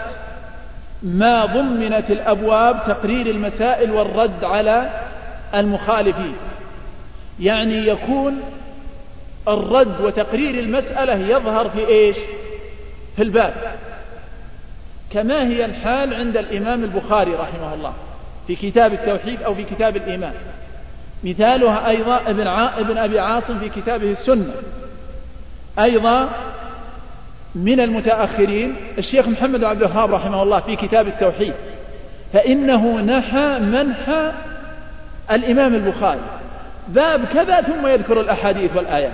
ما ضمنت الأبواب تقرير المسائل والرد على المخالفين، يعني يكون الرد وتقرير المسألة يظهر في إيش في الباب، كما هي الحال عند الإمام البخاري رحمه الله في كتاب التوحيد أو في كتاب الإيمان. مثالها أيضا ابن, ع... ابن أبي عاصم في كتابه السنة. أيضا من المتأخرين الشيخ محمد عبد الوهاب رحمه الله في كتاب التوحيد، فإنه نحى منحى الإمام البخاري باب كذا ثم يذكر الأحاديث والآيات،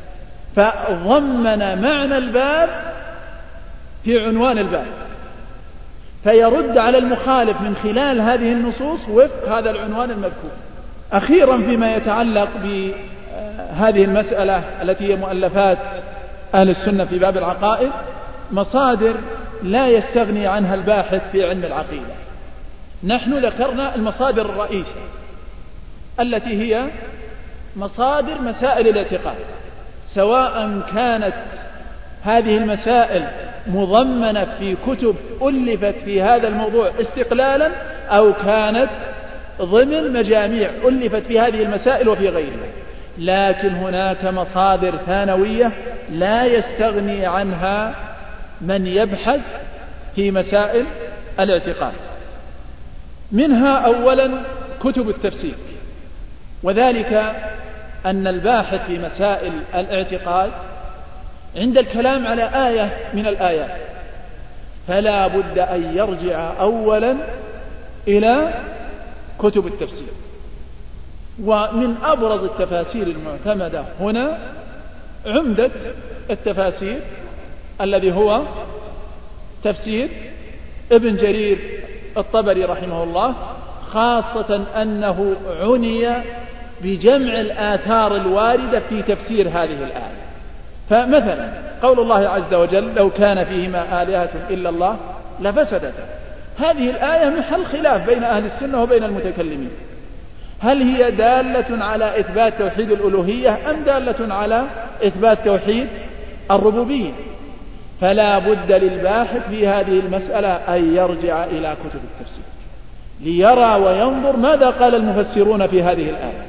فضمن معنى الباب في عنوان الباب، فيرد على المخالف من خلال هذه النصوص وفق هذا العنوان المذكور. أخيرا فيما يتعلق بهذه المسألة التي هي مؤلفات أهل السنة في باب العقائد، مصادر لا يستغني عنها الباحث في علم العقيدة. نحن ذكرنا المصادر الرئيسة التي هي مصادر مسائل الاعتقاد، سواء كانت هذه المسائل مضمنة في كتب ألفت في هذا الموضوع استقلالا، أو كانت ضمن مجاميع ألفت في هذه المسائل وفي غيرها. لكن هناك مصادر ثانوية لا يستغني عنها من يبحث في مسائل الاعتقاد. منها أولا كتب التفسير، وذلك أن الباحث في مسائل الاعتقاد عند الكلام على آية من الآيات فلا بد أن يرجع أولا إلى كتب التفسير. ومن أبرز التفاسير المعتمدة هنا عمدة التفاسير الذي هو تفسير ابن جرير الطبري رحمه الله، خاصة أنه عني بجمع الآثار الواردة في تفسير هذه الآية. فمثلا قول الله عز وجل لو كان فيهما آلهة إلا الله لفسدتا، هذه الآية محل خلاف بين أهل السنة وبين المتكلمين، هل هي دالة على إثبات توحيد الألوهية أم دالة على إثبات توحيد الربوبية؟ فلا بد للباحث في هذه المسألة أن يرجع إلى كتب التفسير ليرى وينظر ماذا قال المفسرون في هذه الآية.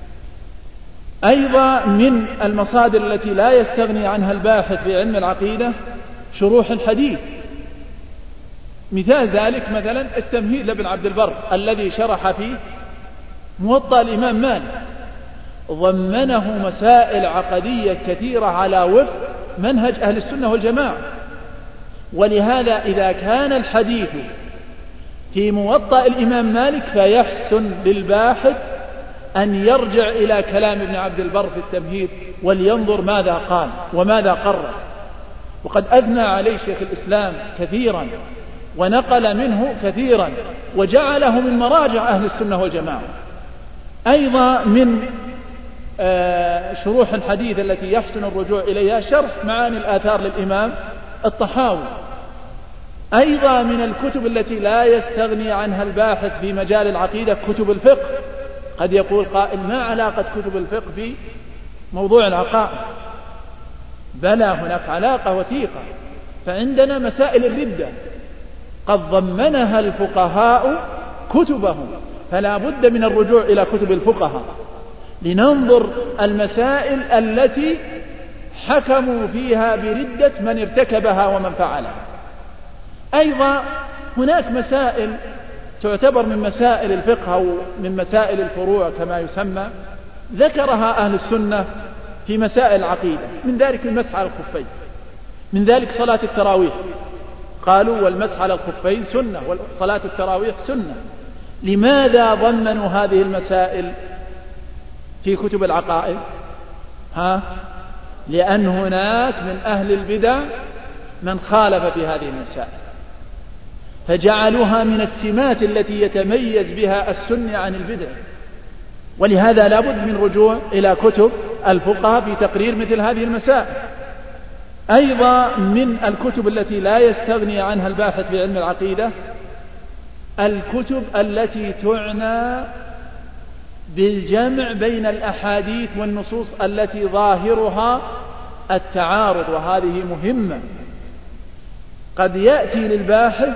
أيضا من المصادر التي لا يستغني عنها الباحث في علم العقيدة شروح الحديث. مثال ذلك مثلا التمهيد لابن عبد البر الذي شرح فيه موطأ الإمام مالك، ضمنه مسائل عقدية كثيرة على وفق منهج أهل السنة والجماعة. ولهذا إذا كان الحديث في موطأ الإمام مالك فيحسن للباحث أن يرجع إلى كلام ابن عبد البر في التمهيد ولينظر ماذا قال وماذا قرر، وقد أثنى عليه شيخ الإسلام كثيرا ونقل منه كثيرا وجعله من مراجع أهل السنة والجماعة. أيضا من شروح الحديث التي يحسن الرجوع إليها شرح معاني الآثار للإمام الطحاوي. أيضا من الكتب التي لا يستغني عنها الباحث في مجال العقيدة كتب الفقه. قد يقول قائل ما علاقة كتب الفقه في موضوع العقائد؟ بلى هناك علاقة وثيقة، فعندنا مسائل الردة قد ضمنها الفقهاء كتبهم، فلا بد من الرجوع إلى كتب الفقهاء لننظر المسائل التي حكموا فيها بردة من ارتكبها ومن فعلها. أيضا هناك مسائل تعتبر من مسائل الفقه أو من مسائل الفروع كما يسمى، ذكرها أهل السنة في مسائل العقيدة، من ذلك المسح على الخفين، من ذلك صلاة التراويح، قالوا والمسح على الخفين سنة وصلاة التراويح سنة. لماذا ضمنوا هذه المسائل في كتب العقائد؟ ها؟ لأن هناك من أهل البدع من خالف في هذه المسائل فجعلوها من السمات التي يتميز بها السني عن البدع، ولهذا لا بد من رجوع إلى كتب الفقهاء في تقرير مثل هذه المسائل. أيضا من الكتب التي لا يستغني عنها الباحث في علم العقيدة الكتب التي تعنى بالجمع بين الأحاديث والنصوص التي ظاهرها التعارض، وهذه مهمة. قد يأتي للباحث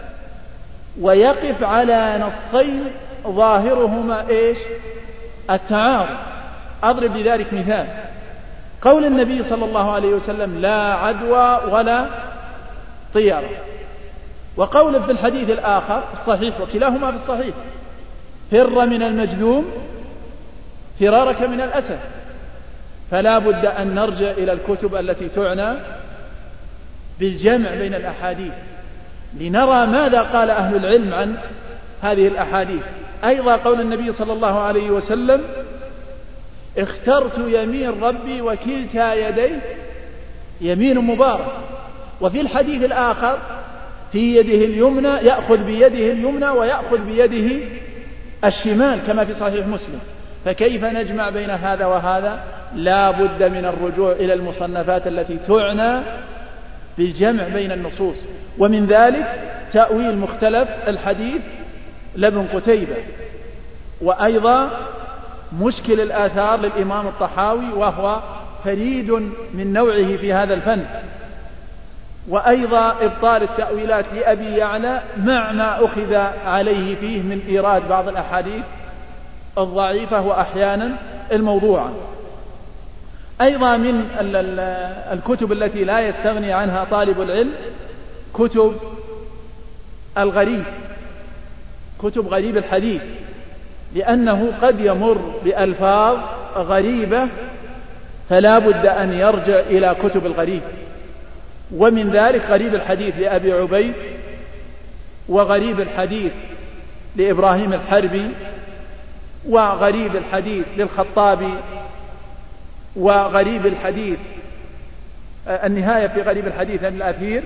ويقف على نصين ظاهرهما إيش؟ التعارض. أضرب بذلك مثال، قول النبي صلى الله عليه وسلم لا عدوى ولا طيرة، وقول في الحديث الآخر الصحيح وكلاهما في الصحيح فر من المجذوم فرارك من الأسد. فلا بد أن نرجع إلى الكتب التي تعنى بالجمع بين الأحاديث لنرى ماذا قال أهل العلم عن هذه الأحاديث. أيضا قول النبي صلى الله عليه وسلم: اخترت يمين ربي وكلتا يديه يمين مبارك. وفي الحديث الآخر: في يده اليمنى يأخذ بيده اليمنى ويأخذ بيده الشمال، كما في صحيح مسلم. فكيف نجمع بين هذا وهذا؟ لا بد من الرجوع إلى المصنفات التي تعنى بالجمع بين النصوص. ومن ذلك تأويل مختلف الحديث لابن قتيبة، وأيضا مشكل الآثار للإمام الطحاوي وهو فريد من نوعه في هذا الفن، وأيضا إبطال التأويلات لأبي يعلى مع ما أخذ عليه فيه من إيراد بعض الأحاديث الضعيفة وأحيانا الموضوعة. أيضا من الكتب التي لا يستغني عنها طالب العلم كتب الغريب، كتب غريب الحديث، لأنه قد يمر بألفاظ غريبة فلا بد أن يرجع إلى كتب الغريب. ومن ذلك غريب الحديث لأبي عبيد، وغريب الحديث لإبراهيم الحربي، وغريب الحديث للخطابي، وغريب الحديث النهاية في غريب الحديث للأثير،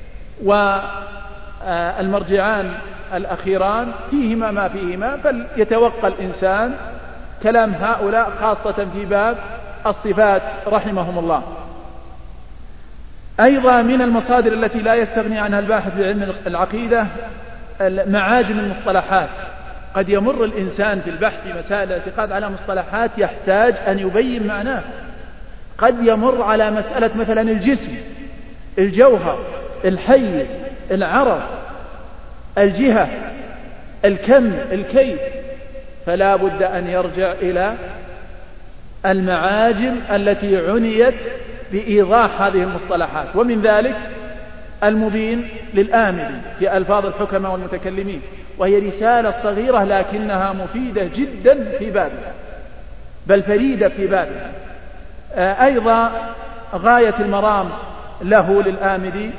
والمرجعان الأخيران فيهما ما فيهما، فليتوقى الإنسان كلام هؤلاء خاصة في باب الصفات رحمهم الله. أيضا من المصادر التي لا يستغني عنها الباحث في علم العقيدة معاجم المصطلحات. قد يمر الإنسان في البحث في مسائل الاعتقاد على مصطلحات يحتاج أن يبين معناه. قد يمر على مسألة مثلا الجسم، الجوهر، الحيز، العرض، الجهة، الكم، الكيف، فلا بد أن يرجع إلى المعاجم التي عنيت بإيضاح هذه المصطلحات. ومن ذلك المبين للآملي في ألفاظ الحكماء والمتكلمين، وهي رسالة صغيرة لكنها مفيدة جدا في بابها، بل فريدة في بابها. أيضا غاية المرام له للآملي،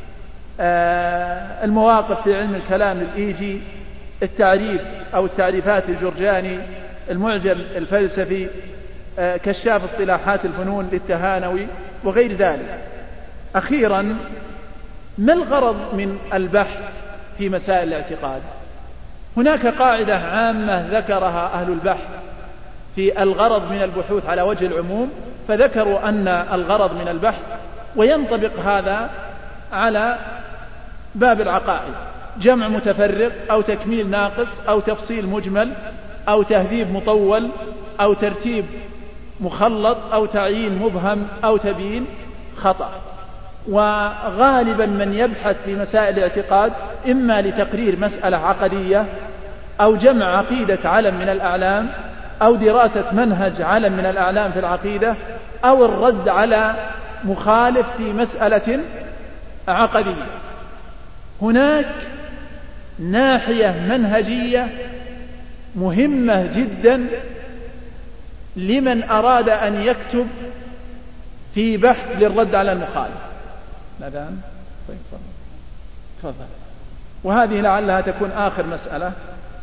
المواقف في علم الكلام للإيجي، التعريف أو التعريفات الجرجاني، المعجم الفلسفي، كشاف اصطلاحات الفنون للتهانوي، وغير ذلك. أخيرا، ما الغرض من البحث في مسائل الاعتقاد؟ هناك قاعدة عامة ذكرها أهل البحث في الغرض من البحوث على وجه العموم، فذكروا أن الغرض من البحث، وينطبق هذا على باب العقائد، جمع متفرق أو تكميل ناقص أو تفصيل مجمل أو تهذيب مطول أو ترتيب مخلط أو تعيين مبهم أو تبيين خطأ. وغالبا من يبحث في مسائل الاعتقاد إما لتقرير مسألة عقدية أو جمع عقيدة علم من الأعلام أو دراسة منهج علم من الأعلام في العقيدة أو الرد على مخالف في مسألة عقدية. هناك ناحية منهجية مهمة جدا لمن أراد أن يكتب في بحث للرد على المخالف. الأذان؟ طيب تفضل. وهذه لعلها تكون آخر مسألة.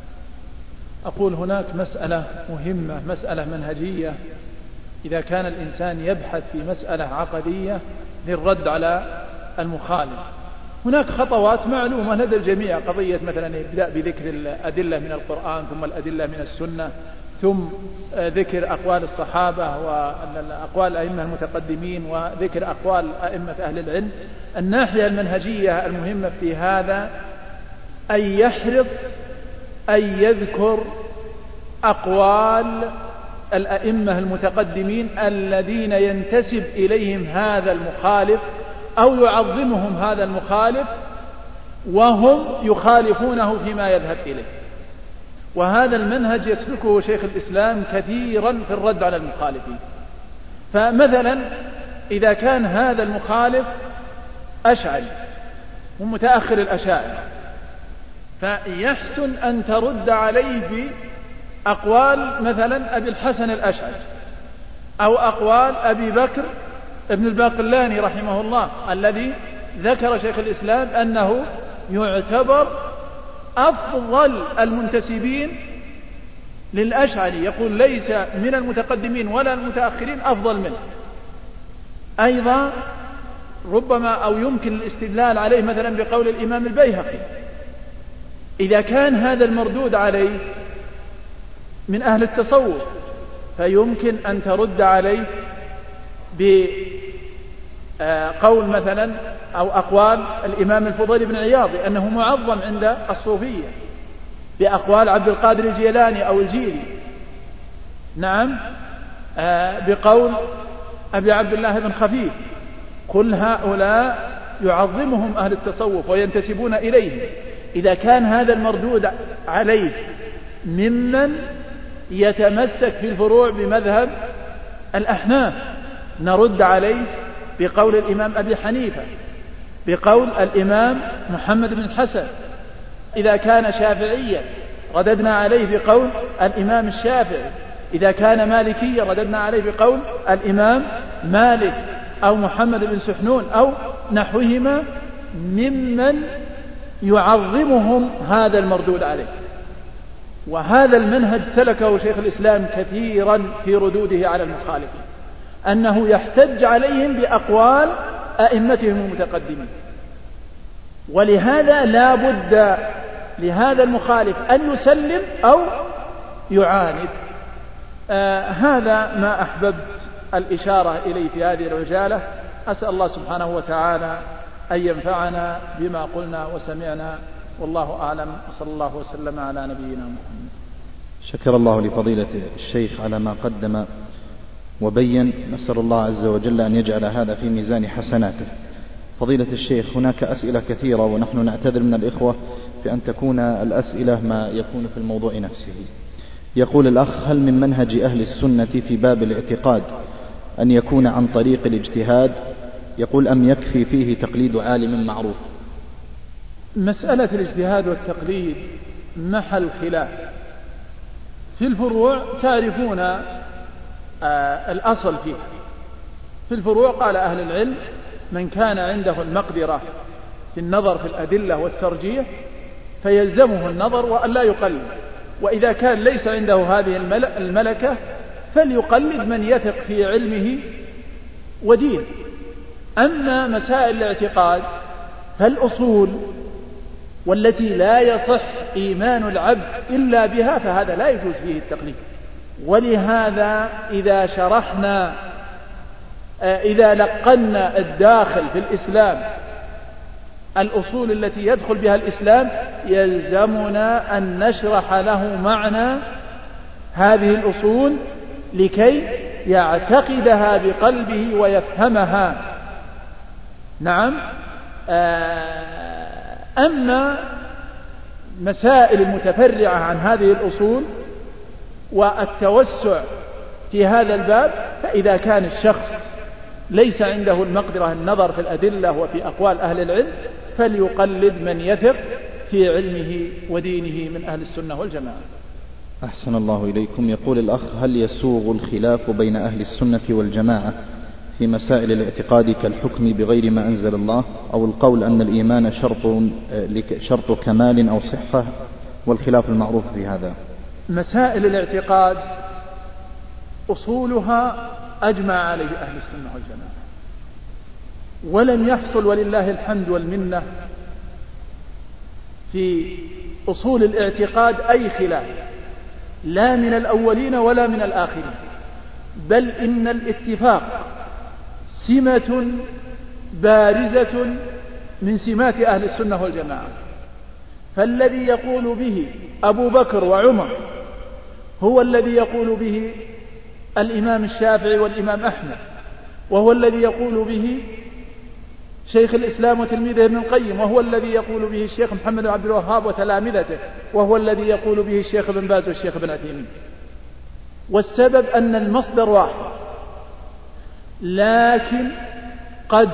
أقول هناك مسألة مهمة، مسألة منهجية، إذا كان الإنسان يبحث في مسألة عقدية للرد على المخالف. هناك خطوات معلومة لدى الجميع، قضية مثلا يبدأ بذكر الأدلة من القرآن، ثم الأدلة من السنة، ثم ذكر أقوال الصحابة وأقوال الأئمة المتقدمين، وذكر أقوال أئمة أهل العلم. الناحية المنهجية المهمة في هذا أن يحرص أن يذكر أقوال الأئمة المتقدمين الذين ينتسب إليهم هذا المخالف أو يعظمهم هذا المخالف وهم يخالفونه فيما يذهب إليه. وهذا المنهج يسلكه شيخ الإسلام كثيرا في الرد على المخالفين. فمثلا إذا كان هذا المخالف أشعري ومتأخر الأشاعرة، فيحسن أن ترد عليه بأقوال مثلا أبي الحسن الأشعري أو أقوال أبي بكر ابن الباقلاني رحمه الله الذي ذكر شيخ الإسلام أنه يعتبر أفضل المنتسبين للأشعري، يقول ليس من المتقدمين ولا المتأخرين أفضل منه. أيضا ربما أو يمكن الاستدلال عليه مثلا بقول الإمام البيهقي: إذا كان هذا المردود عليه من أهل التصوف فيمكن أن ترد عليه بقول مثلا أو أقوال الإمام الفضيل بن عياض أنه معظم عند الصوفية، بأقوال عبد القادر الجيلاني أو الجيلي، نعم، بقول أبي عبد الله بن خفيف. كل هؤلاء يعظمهم أهل التصوف وينتسبون إليه. إذا كان هذا المردود عليه ممن يتمسك في الفروع بمذهب الأحناف نرد عليه بقول الإمام أبي حنيفة، بقول الإمام محمد بن الحسن. إذا كان شافعيا رددنا عليه بقول الإمام الشافعي. إذا كان مالكيا رددنا عليه بقول الإمام مالك أو محمد بن سحنون أو نحوهما ممن يعظمهم هذا المردود عليه. وهذا المنهج سلكه شيخ الإسلام كثيرا في ردوده على المخالفين، أنه يحتج عليهم بأقوال أئمتهم المتقدمين. ولهذا لا بد لهذا المخالف أن يسلم أو يعاند. آه هذا ما أحببت الإشارة إليه في هذه العجالة. أسأل الله سبحانه وتعالى أن ينفعنا بما قلنا وسمعنا، والله أعلم، وصلى الله وسلم على نبينا محمد. شكر الله لفضيلة الشيخ على ما قدم وبين، نسأل الله عز وجل أن يجعل هذا في ميزان حسناته. فضيلة الشيخ، هناك أسئلة كثيرة ونحن نعتذر من الإخوة في أن تكون الأسئلة ما يكون في الموضوع نفسه. يقول الأخ: هل من منهج أهل السنة في باب الاعتقاد أن يكون عن طريق الاجتهاد؟ يقول: أم يكفي فيه تقليد عالم معروف؟ مسألة الاجتهاد والتقليد محل خلاف. في الفروع تعرفون آه الأصل فيه. في الفروع قال أهل العلم: من كان عنده المقدرة في النظر في الأدلة والترجيح فيلزمه النظر وأن لا يقلد، وإذا كان ليس عنده هذه الملكة فليقلد من يثق في علمه ودين. أما مسائل الاعتقاد فالأصول والتي لا يصح إيمان العبد إلا بها فهذا لا يجوز فيه التقليد. ولهذا إذا شرحنا إذا لقنا الداخل في الإسلام الأصول التي يدخل بها الإسلام يلزمنا أن نشرح له معنى هذه الأصول لكي يعتقدها بقلبه ويفهمها. نعم. أما مسائل المتفرعة عن هذه الأصول والتوسع في هذا الباب، فإذا كان الشخص ليس عنده المقدرة النظر في الأدلة وفي أقوال أهل العلم فليقلد من يثق في علمه ودينه من أهل السنة والجماعة. أحسن الله إليكم. يقول الأخ: هل يسوغ الخلاف بين أهل السنة والجماعة في مسائل الاعتقاد كالحكم بغير ما أنزل الله، أو القول أن الإيمان شرط, شرط كمال أو صحة، والخلاف المعروف في هذا؟ مسائل الاعتقاد أصولها أجمع عليه أهل السنة والجماعة، ولم يحصل ولله الحمد والمنة في أصول الاعتقاد أي خلاف، لا من الأولين ولا من الآخرين، بل إن الاتفاق سمة بارزة من سمات أهل السنة والجماعة. فالذي يقول به أبو بكر وعمر هو الذي يقول به الإمام الشافعي والإمام أحمد، وهو الذي يقول به شيخ الإسلام وتلميذه ابن القيم، وهو الذي يقول به الشيخ محمد بن عبد الوهاب وتلامذته، وهو الذي يقول به الشيخ ابن باز والشيخ ابن عثيمين. والسبب أن المصدر واحد، لكن قد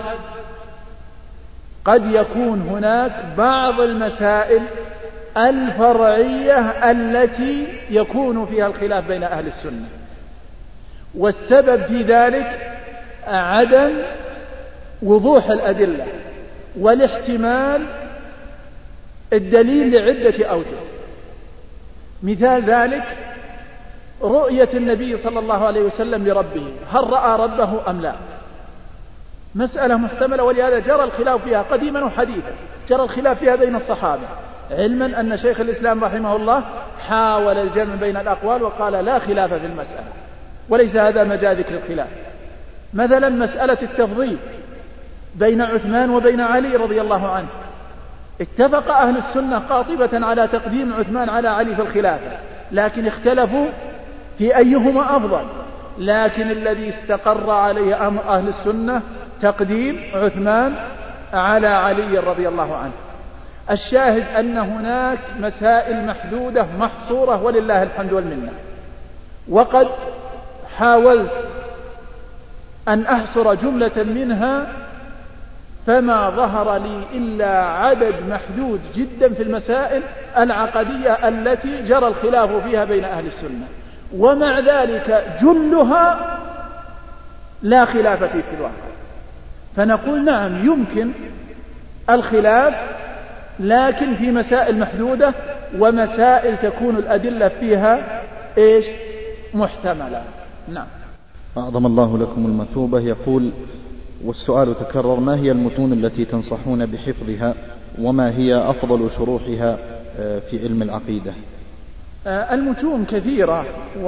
قد يكون هناك بعض المسائل الفرعية التي يكون فيها الخلاف بين أهل السنة، والسبب في ذلك عدم وضوح الأدلة والاحتمال الدليل لعدة أوجه. مثال ذلك رؤية النبي صلى الله عليه وسلم لربه، هل رأى ربه أم لا؟ مسألة محتملة، ولهذا جرى الخلاف فيها قديما وحديثا، جرى الخلاف فيها بين الصحابة، علما أن شيخ الإسلام رحمه الله حاول الجمع بين الأقوال وقال لا خلاف في المسألة، وليس هذا مجال ذكر الخلاف. مثلا مسألة التفضيل بين عثمان وبين علي رضي الله عنه، اتفق أهل السنة قاطبة على تقديم عثمان على علي في الخلافة، لكن اختلفوا في أيهما أفضل، لكن الذي استقر عليه أمر أهل السنة تقديم عثمان على علي رضي الله عنه. الشاهد أن هناك مسائل محدودة محصورة ولله الحمد والمنة، وقد حاولت أن أحصر جملة منها فما ظهر لي إلا عدد محدود جدا في المسائل العقدية التي جرى الخلاف فيها بين أهل السنة، ومع ذلك جلها لا خلاف فيه في الواقع. فنقول نعم يمكن الخلاف، لكن في مسائل محدودة، ومسائل تكون الأدلة فيها إيش محتملة. نعم. أعظم الله لكم المثوبة. يقول والسؤال تكرر: ما هي المتون التي تنصحون بحفظها، وما هي أفضل شروحها في علم العقيدة؟ المتون كثيرة، و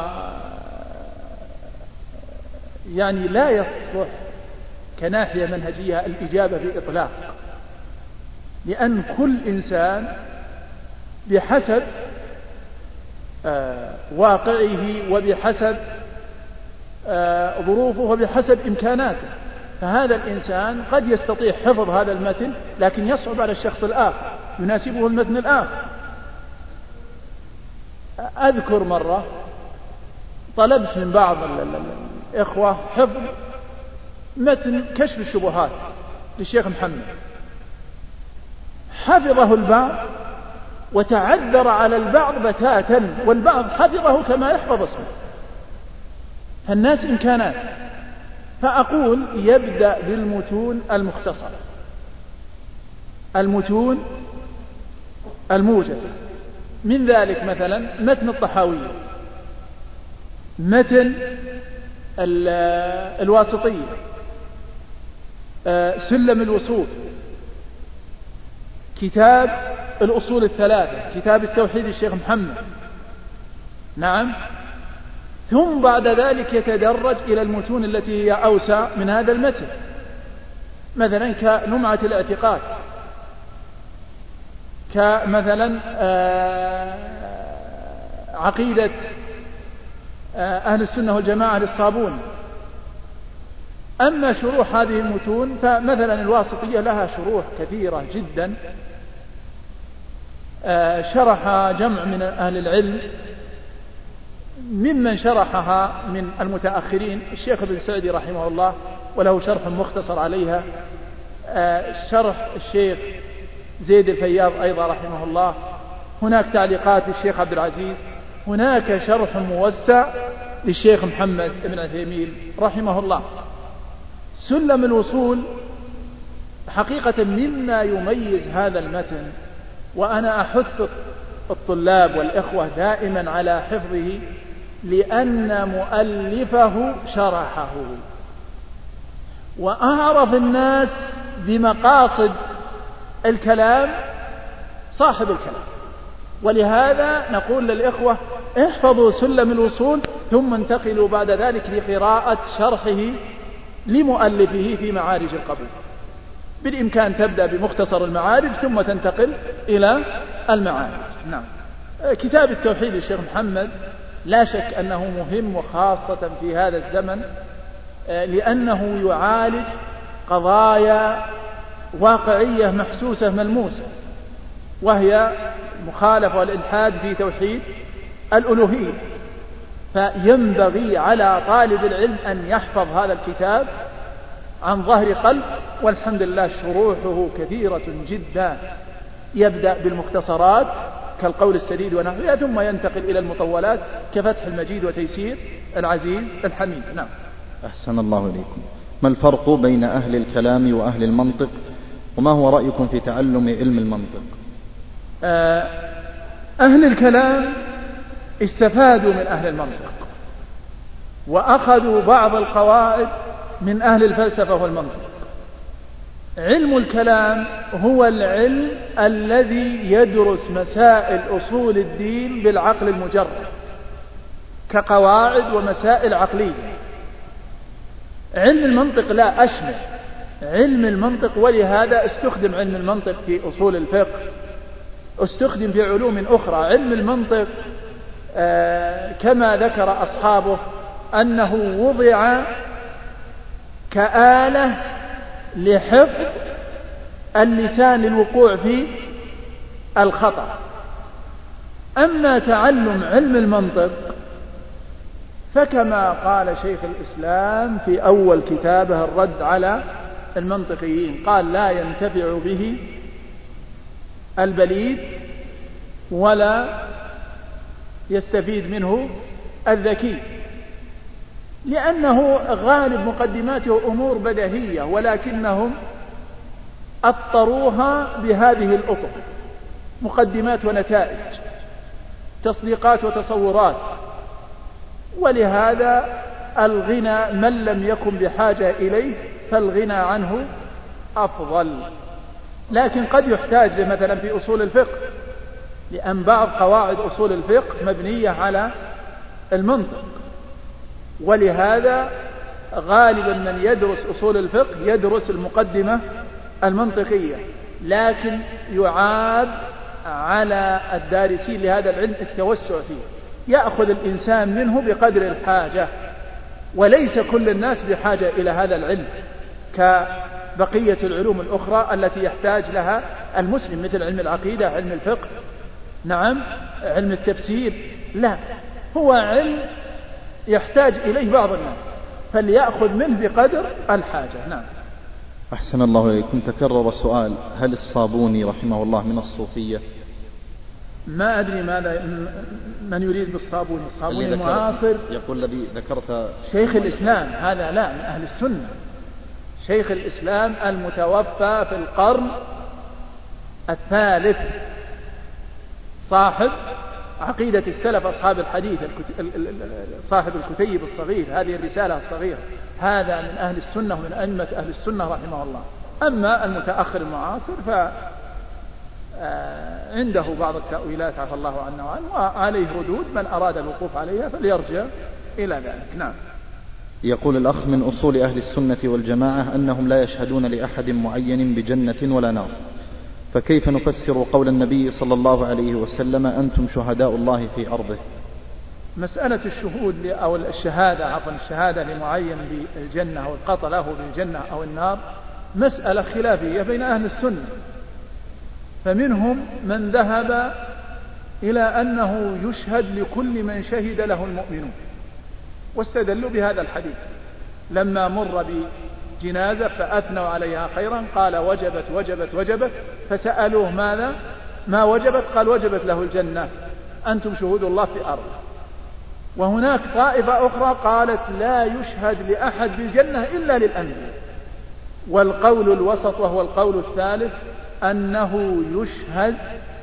يعني لا يصلح كناحية منهجية الإجابة بإطلاق، لأن كل إنسان بحسب واقعه وبحسب ظروفه وبحسب إمكاناته، فهذا الإنسان قد يستطيع حفظ هذا المتن لكن يصعب على الشخص الآخر، يناسبه المتن الآخر. أذكر مرة طلبت من بعض الإخوة حفظ متن كشف الشبهات للشيخ محمد، حفظه البعض وتعذر على البعض بتاتا، والبعض حفظه كما يحفظ اسمه، فالناس إمكانات. فأقول يبدأ بالمتون المختصرة، المتون الموجزة، من ذلك مثلا متن الطحاوية، متن الواسطية، سلم الوصول، كتاب الأصول الثلاثة، كتاب التوحيد الشيخ محمد. نعم. ثم بعد ذلك يتدرج إلى المتون التي هي أوسع من هذا المتن، مثلا كنمعة الاعتقاد، كمثلا عقيدة أهل السنة والجماعة للصابون. أما شروح هذه المتون فمثلا الواسطية لها شروح كثيرة جدا، شرح جمع من أهل العلم، ممن شرحها من المتأخرين الشيخ ابن سعدي رحمه الله، وله شرح مختصر عليها، شرح الشيخ زيد الفياض أيضا رحمه الله، هناك تعليقات للشيخ عبد العزيز، هناك شرح موسع للشيخ محمد بن عثيمين رحمه الله. سلم الوصول حقيقة مما يميز هذا المتن، وأنا أحث الطلاب والإخوة دائما على حفظه، لأن مؤلفه شرحه، وأعرف الناس بمقاصد الكلام صاحب الكلام، ولهذا نقول للإخوة احفظوا سلم الوصول ثم انتقلوا بعد ذلك لقراءة شرحه لمؤلفه في معارج القبول. بالإمكان تبدأ بمختصر المعارج ثم تنتقل إلى المعارج. نعم. كتاب التوحيد للشيخ محمد لا شك أنه مهم، وخاصة في هذا الزمن، لأنه يعالج قضايا واقعية محسوسة ملموسة، وهي مخالفة والإلحاد في توحيد الألوهية. فينبغي على طالب العلم أن يحفظ هذا الكتاب عن ظهر قلب، والحمد لله شروحه كثيرة جدا، يبدأ بالمختصرات كالقول السديد ونحوها، ثم ينتقل إلى المطولات كفتح المجيد وتيسير العزيز الحميد. نعم. أحسن الله إليكم. ما الفرق بين أهل الكلام وأهل المنطق وما هو رأيكم في تعلم علم المنطق؟ أهل الكلام استفادوا من أهل المنطق وأخذوا بعض القواعد من أهل الفلسفة والمنطق. علم الكلام هو العلم الذي يدرس مسائل أصول الدين بالعقل المجرد كقواعد ومسائل عقلية. علم المنطق لا أشمل علم المنطق، ولهذا استخدم علم المنطق في أصول الفقه، استخدم في علوم أخرى. علم المنطق آه كما ذكر أصحابه أنه وضع كآلة لحفظ اللسان للوقوع في الخطأ. أما تعلم علم المنطق فكما قال شيخ الإسلام في أول كتابه الرد على المنطقيين، قال لا ينتفع به البليد ولا يستفيد منه الذكي، لأنه غالب مقدماته أمور بديهية ولكنهم أطروها بهذه الأطر، مقدمات ونتائج، تصديقات وتصورات. ولهذا الغنى من لم يكن بحاجة إليه فالغنى عنه أفضل. لكن قد يحتاج مثلا في أصول الفقه، لأن بعض قواعد أصول الفقه مبنية على المنطق، ولهذا غالبا من يدرس أصول الفقه يدرس المقدمة المنطقية، لكن يعاب على الدارسين لهذا العلم التوسع فيه، يأخذ الإنسان منه بقدر الحاجة، وليس كل الناس بحاجة إلى هذا العلم كبقية العلوم الأخرى التي يحتاج لها المسلم، مثل علم العقيدة، علم الفقه، نعم، علم التفسير. لا، هو علم يحتاج إليه بعض الناس، فليأخذ منه بقدر الحاجة. نعم. أحسن الله إليكم. تكرر سؤال: هل الصابوني رحمه الله من الصوفية؟ ما أدري ماذا من يريد بالصابوني. الصابوني المعاصر يقول الذي ذكرت شيخ الإسلام، هذا لا، من أهل السنة، شيخ الإسلام المتوفى في القرن الثالث، صاحب عقيدة السلف أصحاب الحديث، صاحب الكتيب الصغير، هذه الرسالة الصغيرة، هذا من أهل السنة ومن أئمة أهل السنة رحمه الله. أما المتأخر المعاصر فعنده بعض التأويلات عفى الله عنه وعنه، وعليه ردود، من أراد الوقوف عليها فليرجع إلى ذلك. نعم. يقول الأخ: من أصول أهل السنة والجماعة أنهم لا يشهدون لأحد معين بجنة ولا نار، فكيف نفسر قول النبي صلى الله عليه وسلم: أنتم شهداء الله في أرضه؟ مسألة الشهود أو الشهادة عفوا الشهادة لمعين بالجنة أو القطع له بالجنة أو النار مسألة خلافية بين أهل السنة، فمنهم من ذهب إلى أنه يشهد لكل من شهد له المؤمنون، واستدلوا بهذا الحديث لما مر بجنازة فأثنوا عليها خيرا قال وجبت وجبت وجبت، فسألوه ماذا ما وجبت؟ قال وجبت له الجنة، أنتم شهود الله في أرض. وهناك طائفة أخرى قالت لا يشهد لأحد بالجنة إلا للأنبياء. والقول الوسط وهو القول الثالث أنه يشهد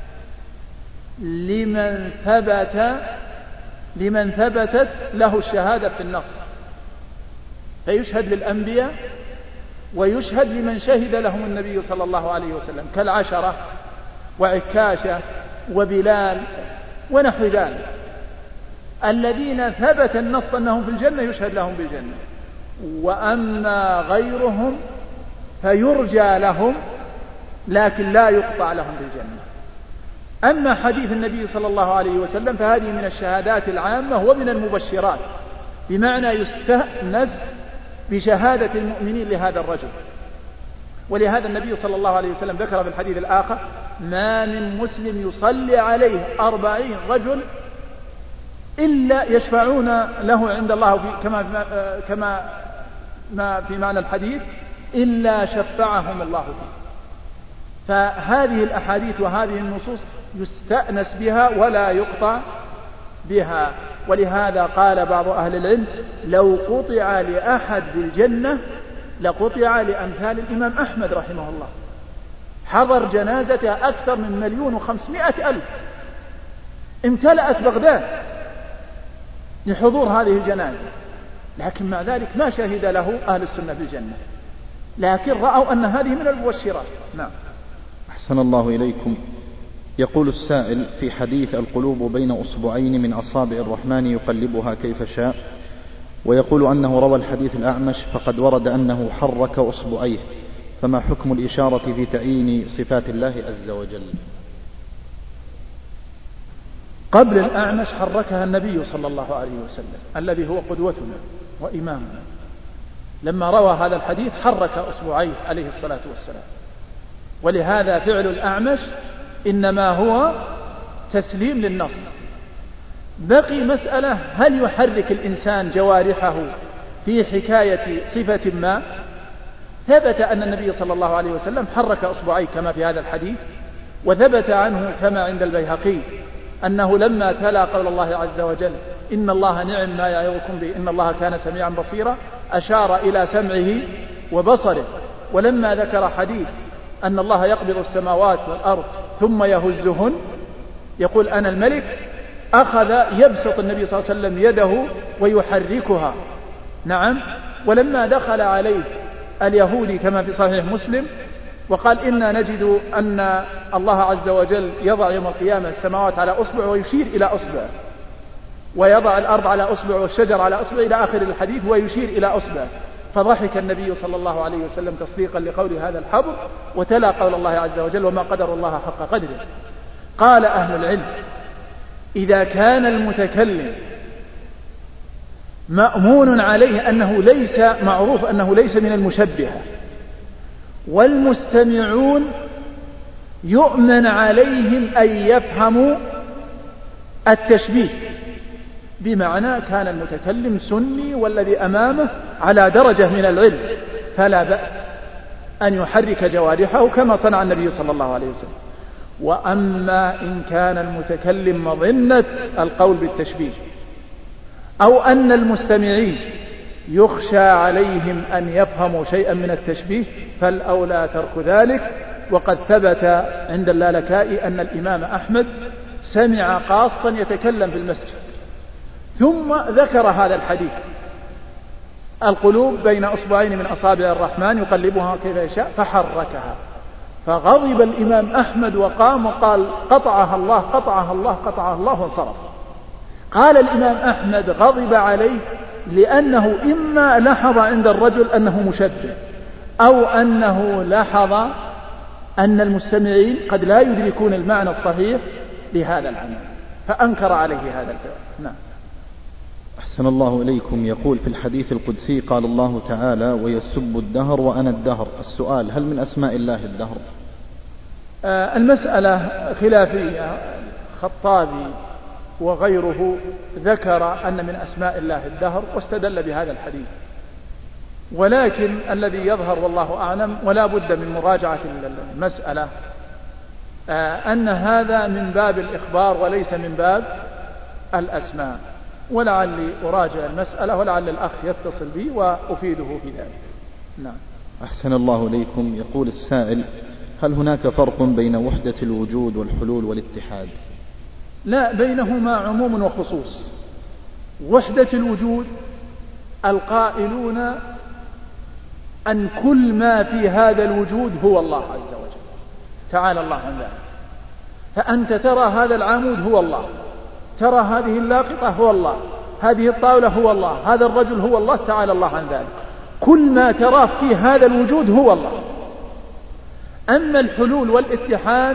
لمن ثبت لمن ثبتت له الشهادة في النص، فيشهد للأنبياء ويشهد لمن شهد لهم النبي صلى الله عليه وسلم كالعشرة وعكاشة وبلال ونحو ذلك، الذين ثبت النص أنهم في الجنة يشهد لهم بالجنة. وأما غيرهم فيرجى لهم لكن لا يقطع لهم بالجنة. أما حديث النبي صلى الله عليه وسلم فهذه من الشهادات العامة ومن المبشرات، بمعنى يستأنس بشهادة المؤمنين لهذا الرجل. ولهذا النبي صلى الله عليه وسلم ذكر في الحديث الآخر: ما من مسلم يصلي عليه أربعين رجل إلا يشفعون له عند الله في كما كما ما في معنى الحديث إلا شفعهم الله فيه. فهذه الأحاديث وهذه النصوص يستأنس بها ولا يقطع بها. ولهذا قال بعض أهل العلم: لو قطع لأحد بالجنة لقطع لأمثال الإمام أحمد رحمه الله، حضر جنازتها أكثر من مليون وخمسمائة ألف، امتلأت بغداد لحضور هذه الجنازة، لكن مع ذلك ما شهد له أهل السنة بالجنة، لكن رأوا أن هذه من المبشرات. نعم. أحسن الله إليكم. يقول السائل: في حديث القلوب بين أصبعين من أصابع الرحمن يقلبها كيف شاء، ويقول أنه روى الحديث الأعمش فقد ورد أنه حرك أصبعيه، فما حكم الإشارة في تعيين صفات الله عز وجل؟ قبل الأعمش حركها النبي صلى الله عليه وسلم الذي هو قدوتنا وإمامنا، لما روى هذا الحديث حرك أصبعيه عليه الصلاة والسلام، ولهذا فعل الأعمش إنما هو تسليم للنص. بقي مسألة: هل يحرك الإنسان جوارحه في حكاية صفة ما؟ ثبت أن النبي صلى الله عليه وسلم حرك أصبعيه كما في هذا الحديث، وثبت عنه كما عند البيهقي أنه لما تلا قول الله عز وجل: إن الله نعم ما يعظكم به إن الله كان سميعا بصيرا، أشار إلى سمعه وبصره. ولما ذكر حديث أن الله يقبض السماوات والأرض ثم يهزهن يقول أنا الملك، أخذ يبسط النبي صلى الله عليه وسلم يده ويحركها. نعم. ولما دخل عليه اليهودي كما في صحيح مسلم وقال: إنا نجد أن الله عز وجل يضع يوم القيامة السماوات على أصبع ويشير إلى أصبع، ويضع الأرض على أصبع والشجر على أصبع إلى آخر الحديث ويشير إلى أصبع، فضحك النبي صلى الله عليه وسلم تصديقا لقول هذا الحبر، وتلا قول الله عز وجل: وما قدر الله حق قدره. قال أهل العلم: إذا كان المتكلم مأمون عليه أنه ليس معروف أنه ليس من المشبهة، والمستمعون يؤمن عليهم أن يفهموا التشبيه، بمعنى كان المتكلم سني والذي أمامه على درجة من العلم، فلا بأس أن يحرك جوارحه كما صنع النبي صلى الله عليه وسلم. وأما إن كان المتكلم مظنة القول بالتشبيه، أو أن المستمعين يخشى عليهم أن يفهموا شيئا من التشبيه، فالأولى ترك ذلك. وقد ثبت عند اللالكائي أن الإمام أحمد سمع قاصا يتكلم في المسجد ثم ذكر هذا الحديث: القلوب بين أصبعين من أصابع الرحمن يقلبها كيف يشاء، فحركها. فغضب الإمام أحمد وقام وقال: قطعها الله قطعها الله قطعها الله، وانصرف. قال الإمام أحمد غضب عليه لأنه إما لحظ عند الرجل أنه مشبه، أو أنه لحظ أن المستمعين قد لا يدركون المعنى الصحيح لهذا العمل، فأنكر عليه هذا الفعل. نعم. أحسن الله إليكم. يقول: في الحديث القدسي قال الله تعالى: ويسب الدهر وأنا الدهر. السؤال: هل من أسماء الله الدهر؟ آه المسألة خلافية. خطابي وغيره ذكر أن من أسماء الله الدهر واستدل بهذا الحديث، ولكن الذي يظهر والله أعلم ولا بد من مراجعة المسألة آه أن هذا من باب الإخبار وليس من باب الأسماء، ولعلي أراجع المسألة ولعل الأخ يتصل بي وأفيده في ذلك. نعم. أحسن الله إليكم. يقول السائل: هل هناك فرق بين وحدة الوجود والحلول والاتحاد؟ لا، بينهما عموم وخصوص. وحدة الوجود القائلون أن كل ما في هذا الوجود هو الله عز وجل، تعالى الله عن ذلك. فأنت ترى هذا العمود هو الله، ترى هذه اللاقطة هو الله، هذه الطاولة هو الله، هذا الرجل هو الله، تعالى الله عن ذلك. كل ما تراه في هذا الوجود هو الله. أما الحلول والاتحاد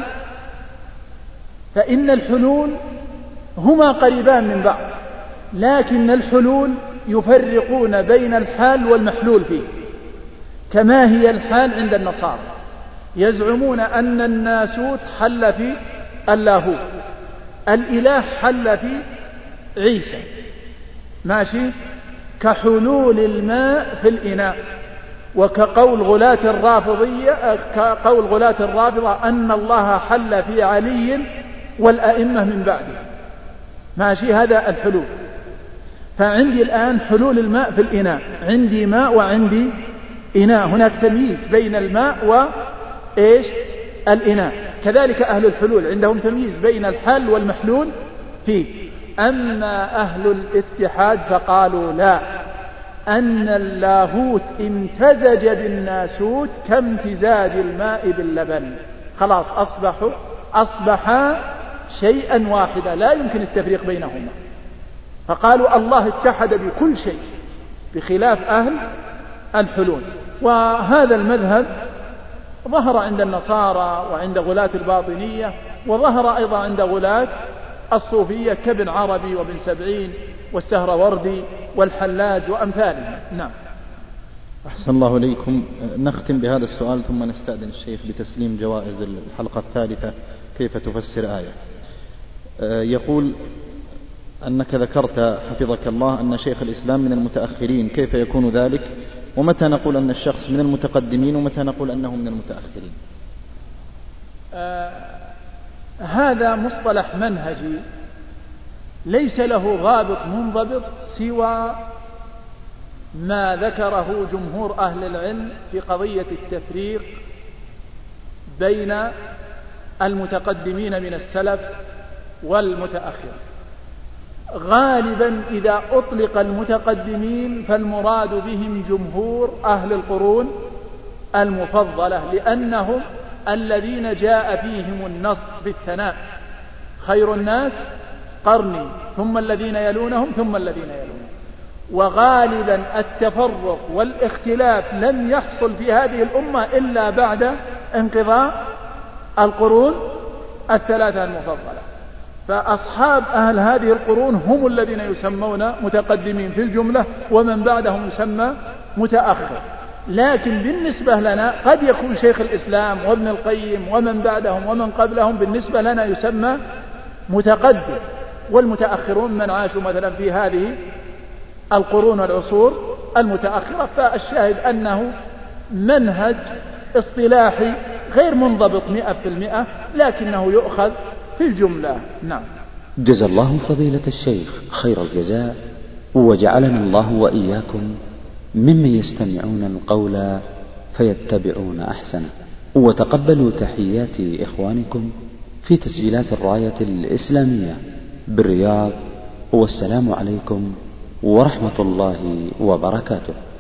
فإن الحلول هما قريبان من بعض، لكن الحلول يفرقون بين الحال والمحلول فيه، كما هي الحال عند النصارى، يزعمون أن الناسوت حل في اللاهوت، الإله حل في عيسى، ماشي، كحلول الماء في الإناء، وكقول غلاة الرافضية كقول غلاة الرافضة أن الله حل في علي والأئمة من بعده، ماشي، هذا الحلول. فعندي الآن حلول الماء في الإناء، عندي ماء وعندي إناء، هناك تمييز بين الماء وإيش الإناء. كذلك أهل الحلول عندهم تمييز بين الحل والمحلول فيه. أما أهل الاتحاد فقالوا لا، أن اللاهوت امتزج بالناسوت كامتزاج الماء باللبن، خلاص أصبحوا أصبحا شيئا واحدا لا يمكن التفريق بينهما. فقالوا الله اتحد بكل شيء، بخلاف أهل الحلول. وهذا المذهب ظهر عند النصارى وعند غلاة الباطنية، وظهر أيضا عند غلاة الصوفية كابن عربي وابن سبعين والسهروردي والحلاج وأمثالهم. نعم. أحسن الله إليكم. نختم بهذا السؤال ثم نستأذن الشيخ بتسليم جوائز الحلقة الثالثة كيف تفسر آية. يقول أنك ذكرت حفظك الله أن شيخ الإسلام من المتأخرين، كيف يكون ذلك؟ ومتى نقول أن الشخص من المتقدمين ومتى نقول أنه من المتأخرين؟ آه هذا مصطلح منهجي ليس له ضابط منضبط سوى ما ذكره جمهور أهل العلم في قضية التفريق بين المتقدمين من السلف والمتأخر. غالبا إذا أطلق المتقدمين فالمراد بهم جمهور أهل القرون المفضلة، لأنهم الذين جاء فيهم النص بالثناء: خير الناس قرني ثم الذين يلونهم ثم الذين يلونهم. وغالبا التفرق والاختلاف لم يحصل في هذه الأمة إلا بعد انقضاء القرون الثلاثة المفضلة. فأصحاب أهل هذه القرون هم الذين يسمون متقدمين في الجملة، ومن بعدهم يسمى متأخر. لكن بالنسبة لنا قد يكون شيخ الإسلام وابن القيم ومن بعدهم ومن قبلهم بالنسبة لنا يسمى متقدم، والمتأخرون من عاشوا مثلا في هذه القرون والعصور المتأخرة. فالشاهد أنه منهج اصطلاحي غير منضبط مئة في المئة، لكنه يؤخذ في الجملة. نعم. جزا الله فضيلة الشيخ خير الجزاء، وجعلنا الله وإياكم ممن يستمعون القول فيتبعون أحسنه. وتقبلوا تحيات إخوانكم في تسجيلات الراية الإسلامية بالرياض، والسلام عليكم ورحمة الله وبركاته.